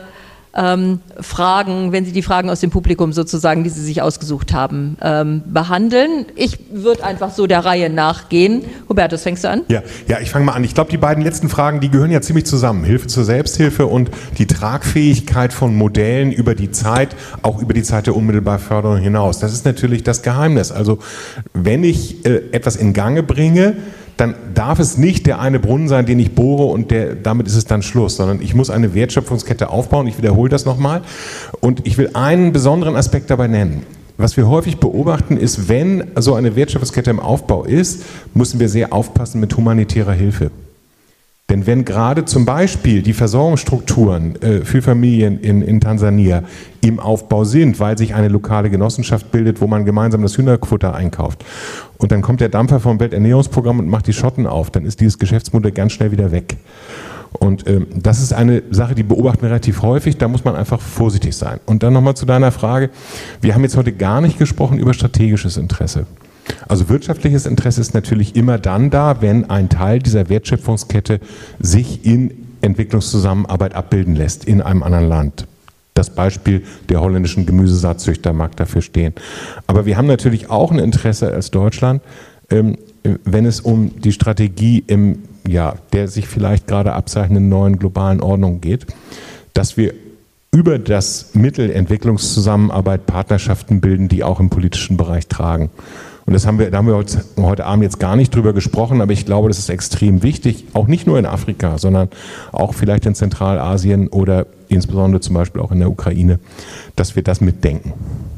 Fragen, wenn Sie die Fragen aus dem Publikum sozusagen, die Sie sich ausgesucht haben, behandeln. Ich würde einfach so der Reihe nachgehen. Hubertus, fängst du an? Ja, ich fange mal an. Ich glaube, die beiden letzten Fragen, die gehören ja ziemlich zusammen. Hilfe zur Selbsthilfe und die Tragfähigkeit von Modellen über die Zeit, auch über die Zeit der unmittelbaren Förderung hinaus. Das ist natürlich das Geheimnis. Also wenn ich etwas in Gange bringe, dann darf es nicht der eine Brunnen sein, den ich bohre und damit ist es dann Schluss, sondern ich muss eine Wertschöpfungskette aufbauen. Ich wiederhole das nochmal. Und ich will einen besonderen Aspekt dabei nennen. Was wir häufig beobachten ist, wenn so eine Wertschöpfungskette im Aufbau ist, müssen wir sehr aufpassen mit humanitärer Hilfe. Denn wenn gerade zum Beispiel die Versorgungsstrukturen für Familien in Tansania im Aufbau sind, weil sich eine lokale Genossenschaft bildet, wo man gemeinsam das Hühnerfutter einkauft und dann kommt der Dampfer vom Welternährungsprogramm und macht die Schotten auf, dann ist dieses Geschäftsmodell ganz schnell wieder weg. Und das ist eine Sache, die beobachten wir relativ häufig, da muss man einfach vorsichtig sein. Und dann nochmal zu deiner Frage, wir haben jetzt heute gar nicht gesprochen über strategisches Interesse. Also wirtschaftliches Interesse ist natürlich immer dann da, wenn ein Teil dieser Wertschöpfungskette sich in Entwicklungszusammenarbeit abbilden lässt in einem anderen Land. Das Beispiel der holländischen Gemüsesaatzüchter mag dafür stehen. Aber wir haben natürlich auch ein Interesse als Deutschland, wenn es um die Strategie der sich vielleicht gerade abzeichnenden neuen globalen Ordnung geht, dass wir über das Mittel Entwicklungszusammenarbeit Partnerschaften bilden, die auch im politischen Bereich tragen. Und da haben wir heute Abend jetzt gar nicht drüber gesprochen, aber ich glaube, das ist extrem wichtig, auch nicht nur in Afrika, sondern auch vielleicht in Zentralasien oder insbesondere zum Beispiel auch in der Ukraine, dass wir das mitdenken.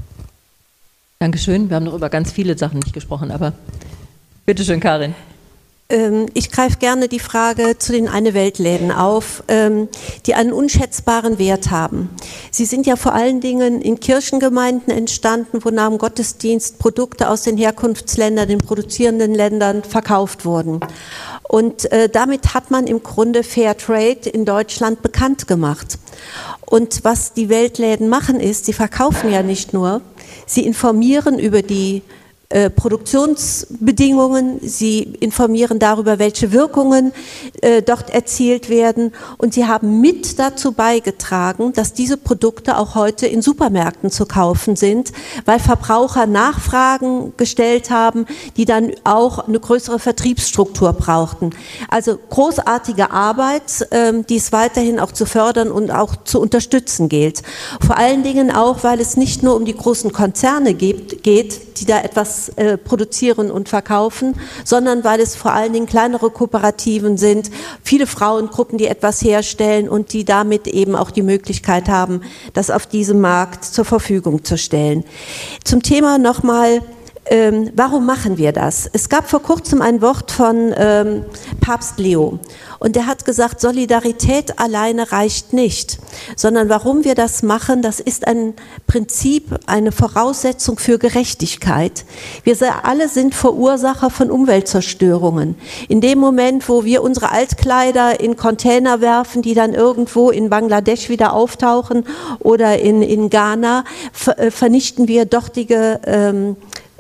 Dankeschön. Wir haben noch über ganz viele Sachen nicht gesprochen, aber bitteschön, Karin. Ich greife gerne die Frage zu den Eine-Welt-Läden auf, die einen unschätzbaren Wert haben. Sie sind ja vor allen Dingen in Kirchengemeinden entstanden, wo nach dem Gottesdienst Produkte aus den Herkunftsländern, den produzierenden Ländern verkauft wurden. Und damit hat man im Grunde Fair Trade in Deutschland bekannt gemacht. Und was die Weltläden machen ist, sie verkaufen ja nicht nur, sie informieren über die Produktionsbedingungen, sie informieren darüber, welche Wirkungen dort erzielt werden und sie haben mit dazu beigetragen, dass diese Produkte auch heute in Supermärkten zu kaufen sind, weil Verbraucher Nachfragen gestellt haben, die dann auch eine größere Vertriebsstruktur brauchten. Also großartige Arbeit, die es weiterhin auch zu fördern und auch zu unterstützen gilt. Vor allen Dingen auch, weil es nicht nur um die großen Konzerne geht, die da etwas produzieren und verkaufen, sondern weil es vor allen Dingen kleinere Kooperativen sind, viele Frauengruppen, die etwas herstellen und die damit eben auch die Möglichkeit haben, das auf diesem Markt zur Verfügung zu stellen. Zum Thema nochmal, warum machen wir das? Es gab vor kurzem ein Wort von Papst Leo und der hat gesagt, Solidarität alleine reicht nicht, sondern warum wir das machen, das ist ein Prinzip, eine Voraussetzung für Gerechtigkeit. Wir alle sind Verursacher von Umweltzerstörungen. In dem Moment, wo wir unsere Altkleider in Container werfen, die dann irgendwo in Bangladesch wieder auftauchen oder in Ghana, vernichten wir dortige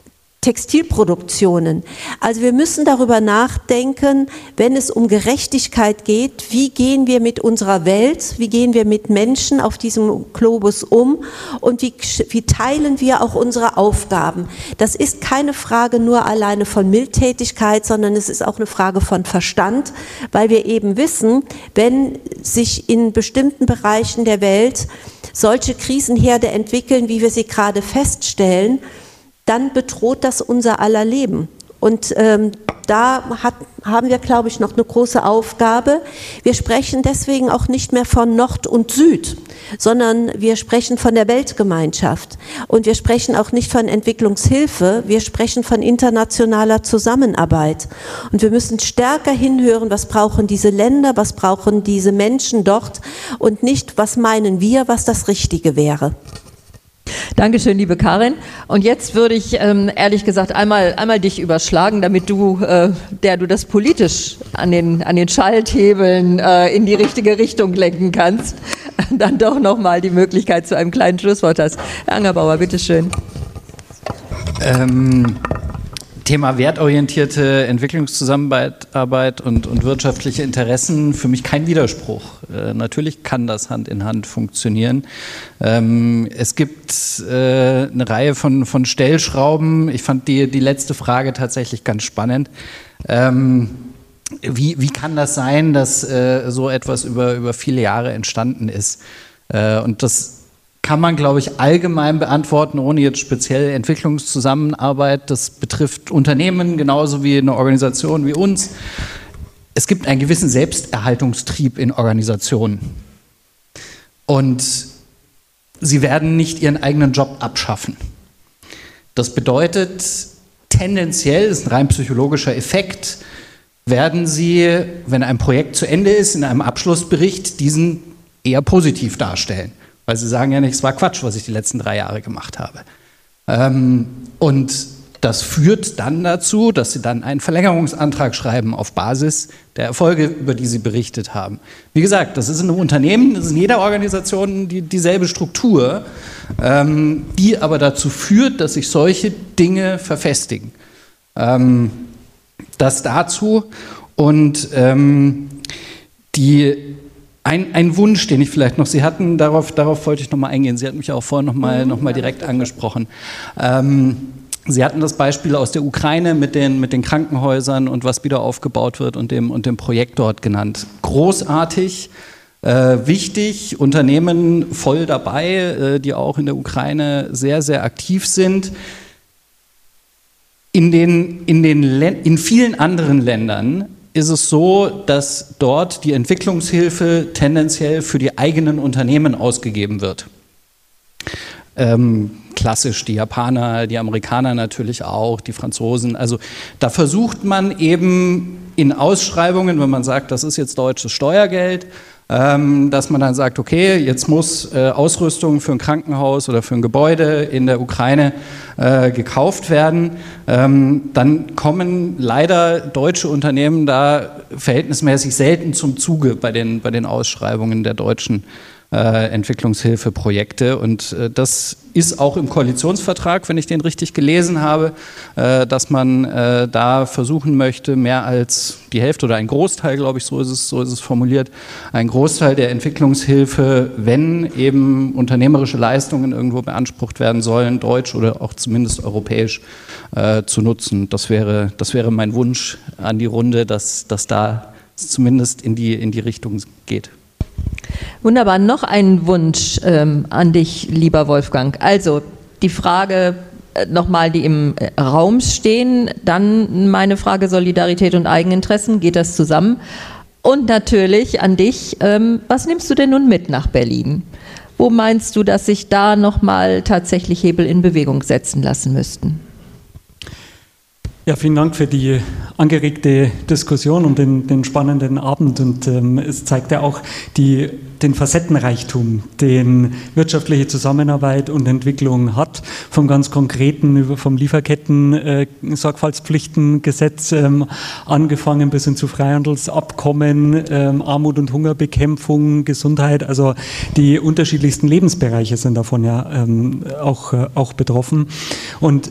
Textilproduktionen. Also wir müssen darüber nachdenken, wenn es um Gerechtigkeit geht, wie gehen wir mit unserer Welt, wie gehen wir mit Menschen auf diesem Globus um und wie teilen wir auch unsere Aufgaben. Das ist keine Frage nur alleine von Mildtätigkeit, sondern es ist auch eine Frage von Verstand, weil wir eben wissen, wenn sich in bestimmten Bereichen der Welt solche Krisenherde entwickeln, wie wir sie gerade feststellen, dann bedroht das unser aller Leben. Und da haben wir, glaube ich, noch eine große Aufgabe. Wir sprechen deswegen auch nicht mehr von Nord und Süd, sondern wir sprechen von der Weltgemeinschaft. Und wir sprechen auch nicht von Entwicklungshilfe, wir sprechen von internationaler Zusammenarbeit. Und wir müssen stärker hinhören, was brauchen diese Länder, was brauchen diese Menschen dort und nicht, was meinen wir, was das Richtige wäre. Dankeschön, liebe Karin. Und jetzt würde ich ehrlich gesagt einmal dich überschlagen, damit du, der du das politisch an den Schalthebeln in die richtige Richtung lenken kannst, dann doch nochmal die Möglichkeit zu einem kleinen Schlusswort hast. Herr Angerbauer, bitteschön. Thema wertorientierte Entwicklungszusammenarbeit und wirtschaftliche Interessen, für mich kein Widerspruch. Natürlich kann das Hand in Hand funktionieren. Es gibt eine Reihe von Stellschrauben. Ich fand die letzte Frage tatsächlich ganz spannend. Wie kann das sein, dass so etwas über viele Jahre entstanden ist? Und das kann man, glaube ich, allgemein beantworten, ohne jetzt speziell Entwicklungszusammenarbeit. Das betrifft Unternehmen genauso wie eine Organisation wie uns. Es gibt einen gewissen Selbsterhaltungstrieb in Organisationen. Und sie werden nicht ihren eigenen Job abschaffen. Das bedeutet, tendenziell, das ist ein rein psychologischer Effekt, werden sie, wenn ein Projekt zu Ende ist, in einem Abschlussbericht diesen eher positiv darstellen. Weil sie sagen ja nicht, es war Quatsch, was ich die letzten 3 Jahre gemacht habe. Und das führt dann dazu, dass sie dann einen Verlängerungsantrag schreiben auf Basis der Erfolge, über die sie berichtet haben. Wie gesagt, das ist in einem Unternehmen, das ist in jeder Organisation dieselbe Struktur, die aber dazu führt, dass sich solche Dinge verfestigen. Das dazu und ein Wunsch, den ich vielleicht noch, Sie hatten, darauf wollte ich nochmal eingehen, Sie hatten mich auch vorhin noch mal direkt angesprochen. Sie hatten das Beispiel aus der Ukraine mit den Krankenhäusern und was wieder aufgebaut wird und dem Projekt dort genannt. Großartig, wichtig, Unternehmen voll dabei, die auch in der Ukraine sehr, sehr aktiv sind. In vielen anderen Ländern ist es so, dass dort die Entwicklungshilfe tendenziell für die eigenen Unternehmen ausgegeben wird. Klassisch die Japaner, die Amerikaner natürlich auch, die Franzosen. Also da versucht man eben in Ausschreibungen, wenn man sagt, das ist jetzt deutsches Steuergeld, dass man dann sagt, okay, jetzt muss Ausrüstung für ein Krankenhaus oder für ein Gebäude in der Ukraine gekauft werden. Dann kommen leider deutsche Unternehmen da verhältnismäßig selten zum Zuge bei den Ausschreibungen der deutschen Entwicklungshilfeprojekte. Und das ist auch im Koalitionsvertrag, wenn ich den richtig gelesen habe, dass man da versuchen möchte, mehr als die Hälfte oder ein Großteil, glaube ich, so ist es formuliert, ein Großteil der Entwicklungshilfe, wenn eben unternehmerische Leistungen irgendwo beansprucht werden sollen, deutsch oder auch zumindest europäisch zu nutzen. Das wäre mein Wunsch an die Runde, dass da zumindest in die Richtung geht. Wunderbar. Noch ein Wunsch an dich, lieber Wolfgang. Also die Frage nochmal, die im Raum stehen, dann meine Frage Solidarität und Eigeninteressen, geht das zusammen? Und natürlich an dich, was nimmst du denn nun mit nach Berlin? Wo meinst du, dass sich da nochmal tatsächlich Hebel in Bewegung setzen lassen müssten? Ja, vielen Dank für die angeregte Diskussion und den spannenden Abend. Und es zeigt ja auch den Facettenreichtum, den wirtschaftliche Zusammenarbeit und Entwicklung hat, vom ganz Konkreten, vom Lieferketten-Sorgfaltspflichtengesetz angefangen bis hin zu Freihandelsabkommen, Armut- und Hungerbekämpfung, Gesundheit. Also die unterschiedlichsten Lebensbereiche sind davon ja auch betroffen. Und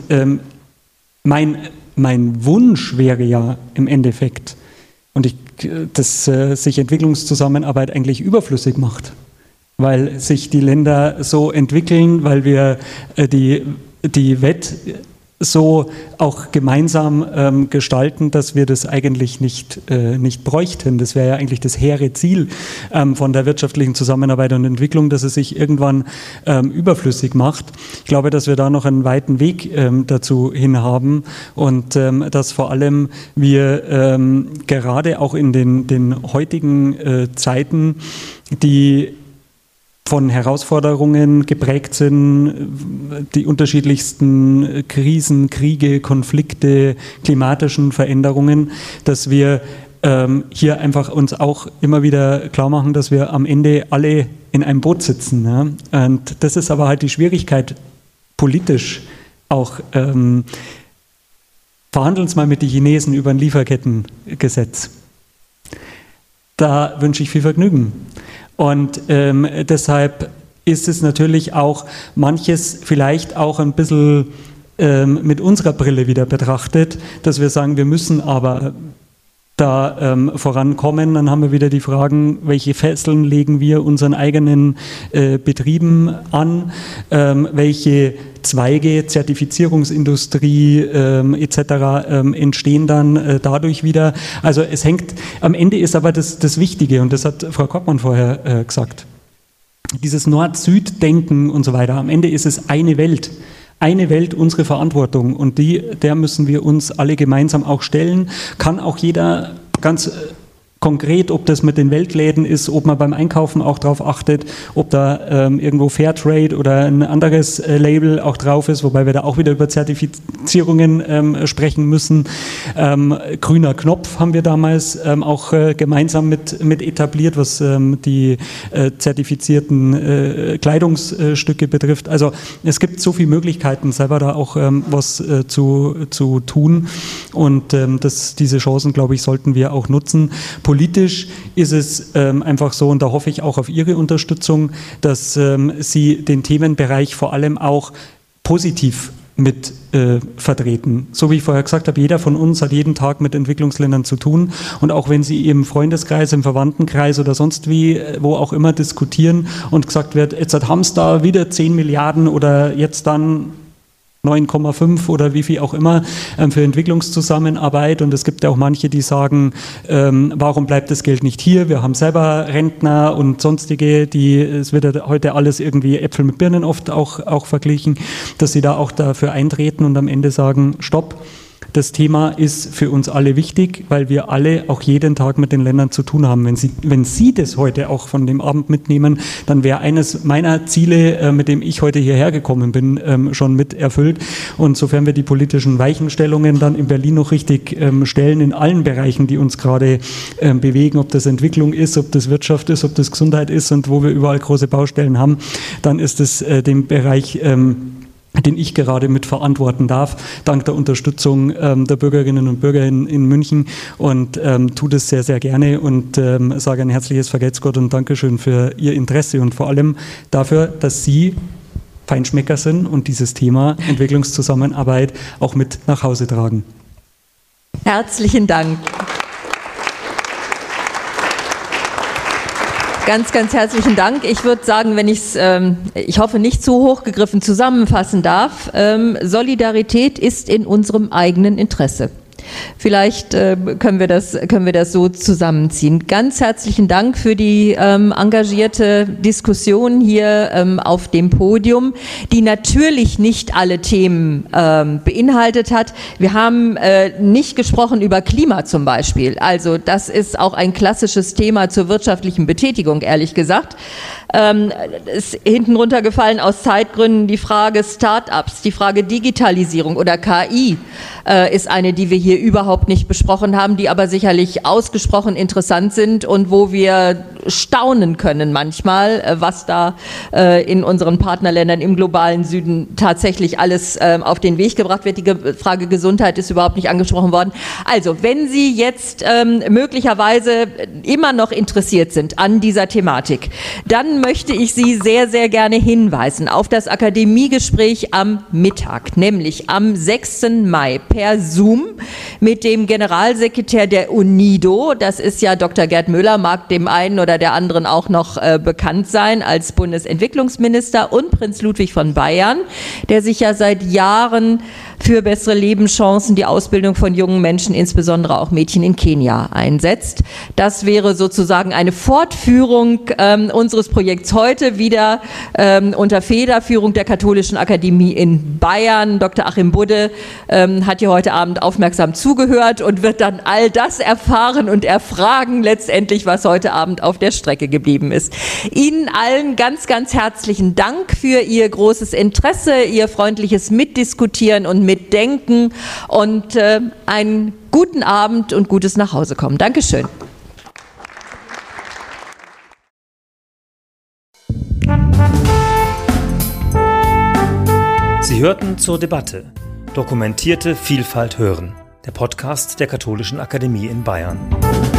mein Wunsch wäre ja im Endeffekt, dass sich Entwicklungszusammenarbeit eigentlich überflüssig macht, weil sich die Länder so entwickeln, weil wir die Welt so auch gemeinsam gestalten, dass wir das eigentlich nicht bräuchten. Das wäre ja eigentlich das hehre Ziel von der wirtschaftlichen Zusammenarbeit und Entwicklung, dass es sich irgendwann überflüssig macht. Ich glaube, dass wir da noch einen weiten Weg dazu hin haben und dass vor allem wir gerade auch in den heutigen Zeiten, die von Herausforderungen geprägt sind, die unterschiedlichsten Krisen, Kriege, Konflikte, klimatischen Veränderungen, dass wir hier einfach uns auch immer wieder klar machen, dass wir am Ende alle in einem Boot sitzen. Ja? Und das ist aber halt die Schwierigkeit politisch auch verhandeln Sie mal mit den Chinesen über ein Lieferkettengesetz. Da wünsche ich viel Vergnügen. Und deshalb ist es natürlich auch manches vielleicht auch ein bisschen mit unserer Brille wieder betrachtet, dass wir sagen, wir müssen aber da vorankommen. Dann haben wir wieder die Fragen, welche Fesseln legen wir unseren eigenen Betrieben an, welche Zweige, Zertifizierungsindustrie etc. Entstehen dann dadurch wieder. Also es hängt, am Ende ist aber das Wichtige, und das hat Frau Koppmann vorher gesagt, dieses Nord-Süd-Denken und so weiter, am Ende ist es eine Welt. Eine Welt, unsere Verantwortung, und der müssen wir uns alle gemeinsam auch stellen. Kann auch jeder ganz konkret, ob das mit den Weltläden ist, ob man beim Einkaufen auch darauf achtet, ob da irgendwo Fairtrade oder ein anderes Label auch drauf ist, wobei wir da auch wieder über Zertifizierungen sprechen müssen. Grüner Knopf haben wir damals auch gemeinsam mit etabliert, was die zertifizierten Kleidungsstücke betrifft. Also es gibt so viele Möglichkeiten, selber da auch was zu tun, und diese Chancen, glaube ich, sollten wir auch nutzen. Politisch ist es einfach so, und da hoffe ich auch auf Ihre Unterstützung, dass Sie den Themenbereich vor allem auch positiv mit vertreten. So wie ich vorher gesagt habe, jeder von uns hat jeden Tag mit Entwicklungsländern zu tun, und auch wenn Sie im Freundeskreis, im Verwandtenkreis oder sonst wie, wo auch immer diskutieren und gesagt wird, jetzt haben Sie da wieder 10 Milliarden oder jetzt dann 9,5 oder wie viel auch immer für Entwicklungszusammenarbeit, und es gibt ja auch manche, die sagen, warum bleibt das Geld nicht hier? Wir haben selber Rentner und sonstige, es wird ja heute alles irgendwie Äpfel mit Birnen oft auch verglichen, dass sie da auch dafür eintreten und am Ende sagen, stopp. Das Thema ist für uns alle wichtig, weil wir alle auch jeden Tag mit den Ländern zu tun haben. Wenn Sie das heute auch von dem Abend mitnehmen, dann wäre eines meiner Ziele, mit dem ich heute hierher gekommen bin, schon mit erfüllt. Und sofern wir die politischen Weichenstellungen dann in Berlin noch richtig stellen, in allen Bereichen, die uns gerade bewegen, ob das Entwicklung ist, ob das Wirtschaft ist, ob das Gesundheit ist und wo wir überall große Baustellen haben, dann ist es dem Bereich, den ich gerade mit verantworten darf, dank der Unterstützung der Bürgerinnen und Bürger in München, und tue das sehr, sehr gerne und sage ein herzliches Vergelt's Gott und Dankeschön für Ihr Interesse und vor allem dafür, dass Sie Feinschmecker sind und dieses Thema Entwicklungszusammenarbeit auch mit nach Hause tragen. Herzlichen Dank. Ganz, ganz herzlichen Dank. Ich würde sagen, wenn ich hoffe, nicht zu hoch gegriffen zusammenfassen darf, Solidarität ist in unserem eigenen Interesse. Vielleicht können wir das so zusammenziehen. Ganz herzlichen Dank für die engagierte Diskussion hier auf dem Podium, die natürlich nicht alle Themen beinhaltet hat. Wir haben nicht gesprochen über Klima zum Beispiel. Also das ist auch ein klassisches Thema zur wirtschaftlichen Betätigung, ehrlich gesagt. Ist hinten runtergefallen aus Zeitgründen die Frage Start-ups, die Frage Digitalisierung oder KI ist eine, die wir hier überhaupt nicht besprochen haben, die aber sicherlich ausgesprochen interessant sind und wo wir staunen können manchmal, was da in unseren Partnerländern im globalen Süden tatsächlich alles auf den Weg gebracht wird. Die Frage Gesundheit ist überhaupt nicht angesprochen worden. Also, wenn Sie jetzt möglicherweise immer noch interessiert sind an dieser Thematik, dann möchte ich Sie sehr, sehr gerne hinweisen auf das Akademiegespräch am Mittag, nämlich am 6. Mai per Zoom mit dem Generalsekretär der UNIDO. Das ist ja Dr. Gerd Müller, mag dem einen oder der anderen auch noch bekannt sein als Bundesentwicklungsminister, und Prinz Ludwig von Bayern, der sich ja seit Jahren für bessere Lebenschancen, die Ausbildung von jungen Menschen, insbesondere auch Mädchen in Kenia, einsetzt. Das wäre sozusagen eine Fortführung unseres Projekts heute, wieder unter Federführung der Katholischen Akademie in Bayern. Dr. Achim Budde hat hier heute Abend aufmerksam zugehört und wird dann all das erfahren und erfragen letztendlich, was heute Abend auf der Strecke geblieben ist. Ihnen allen ganz, ganz herzlichen Dank für Ihr großes Interesse, Ihr freundliches Mitdiskutieren und Mitdenken und einen guten Abend und gutes Nachhausekommen. Dankeschön. Sie Sie hörten zur Debatte Dokumentierte Vielfalt hören, der Podcast der Katholischen Akademie in Bayern.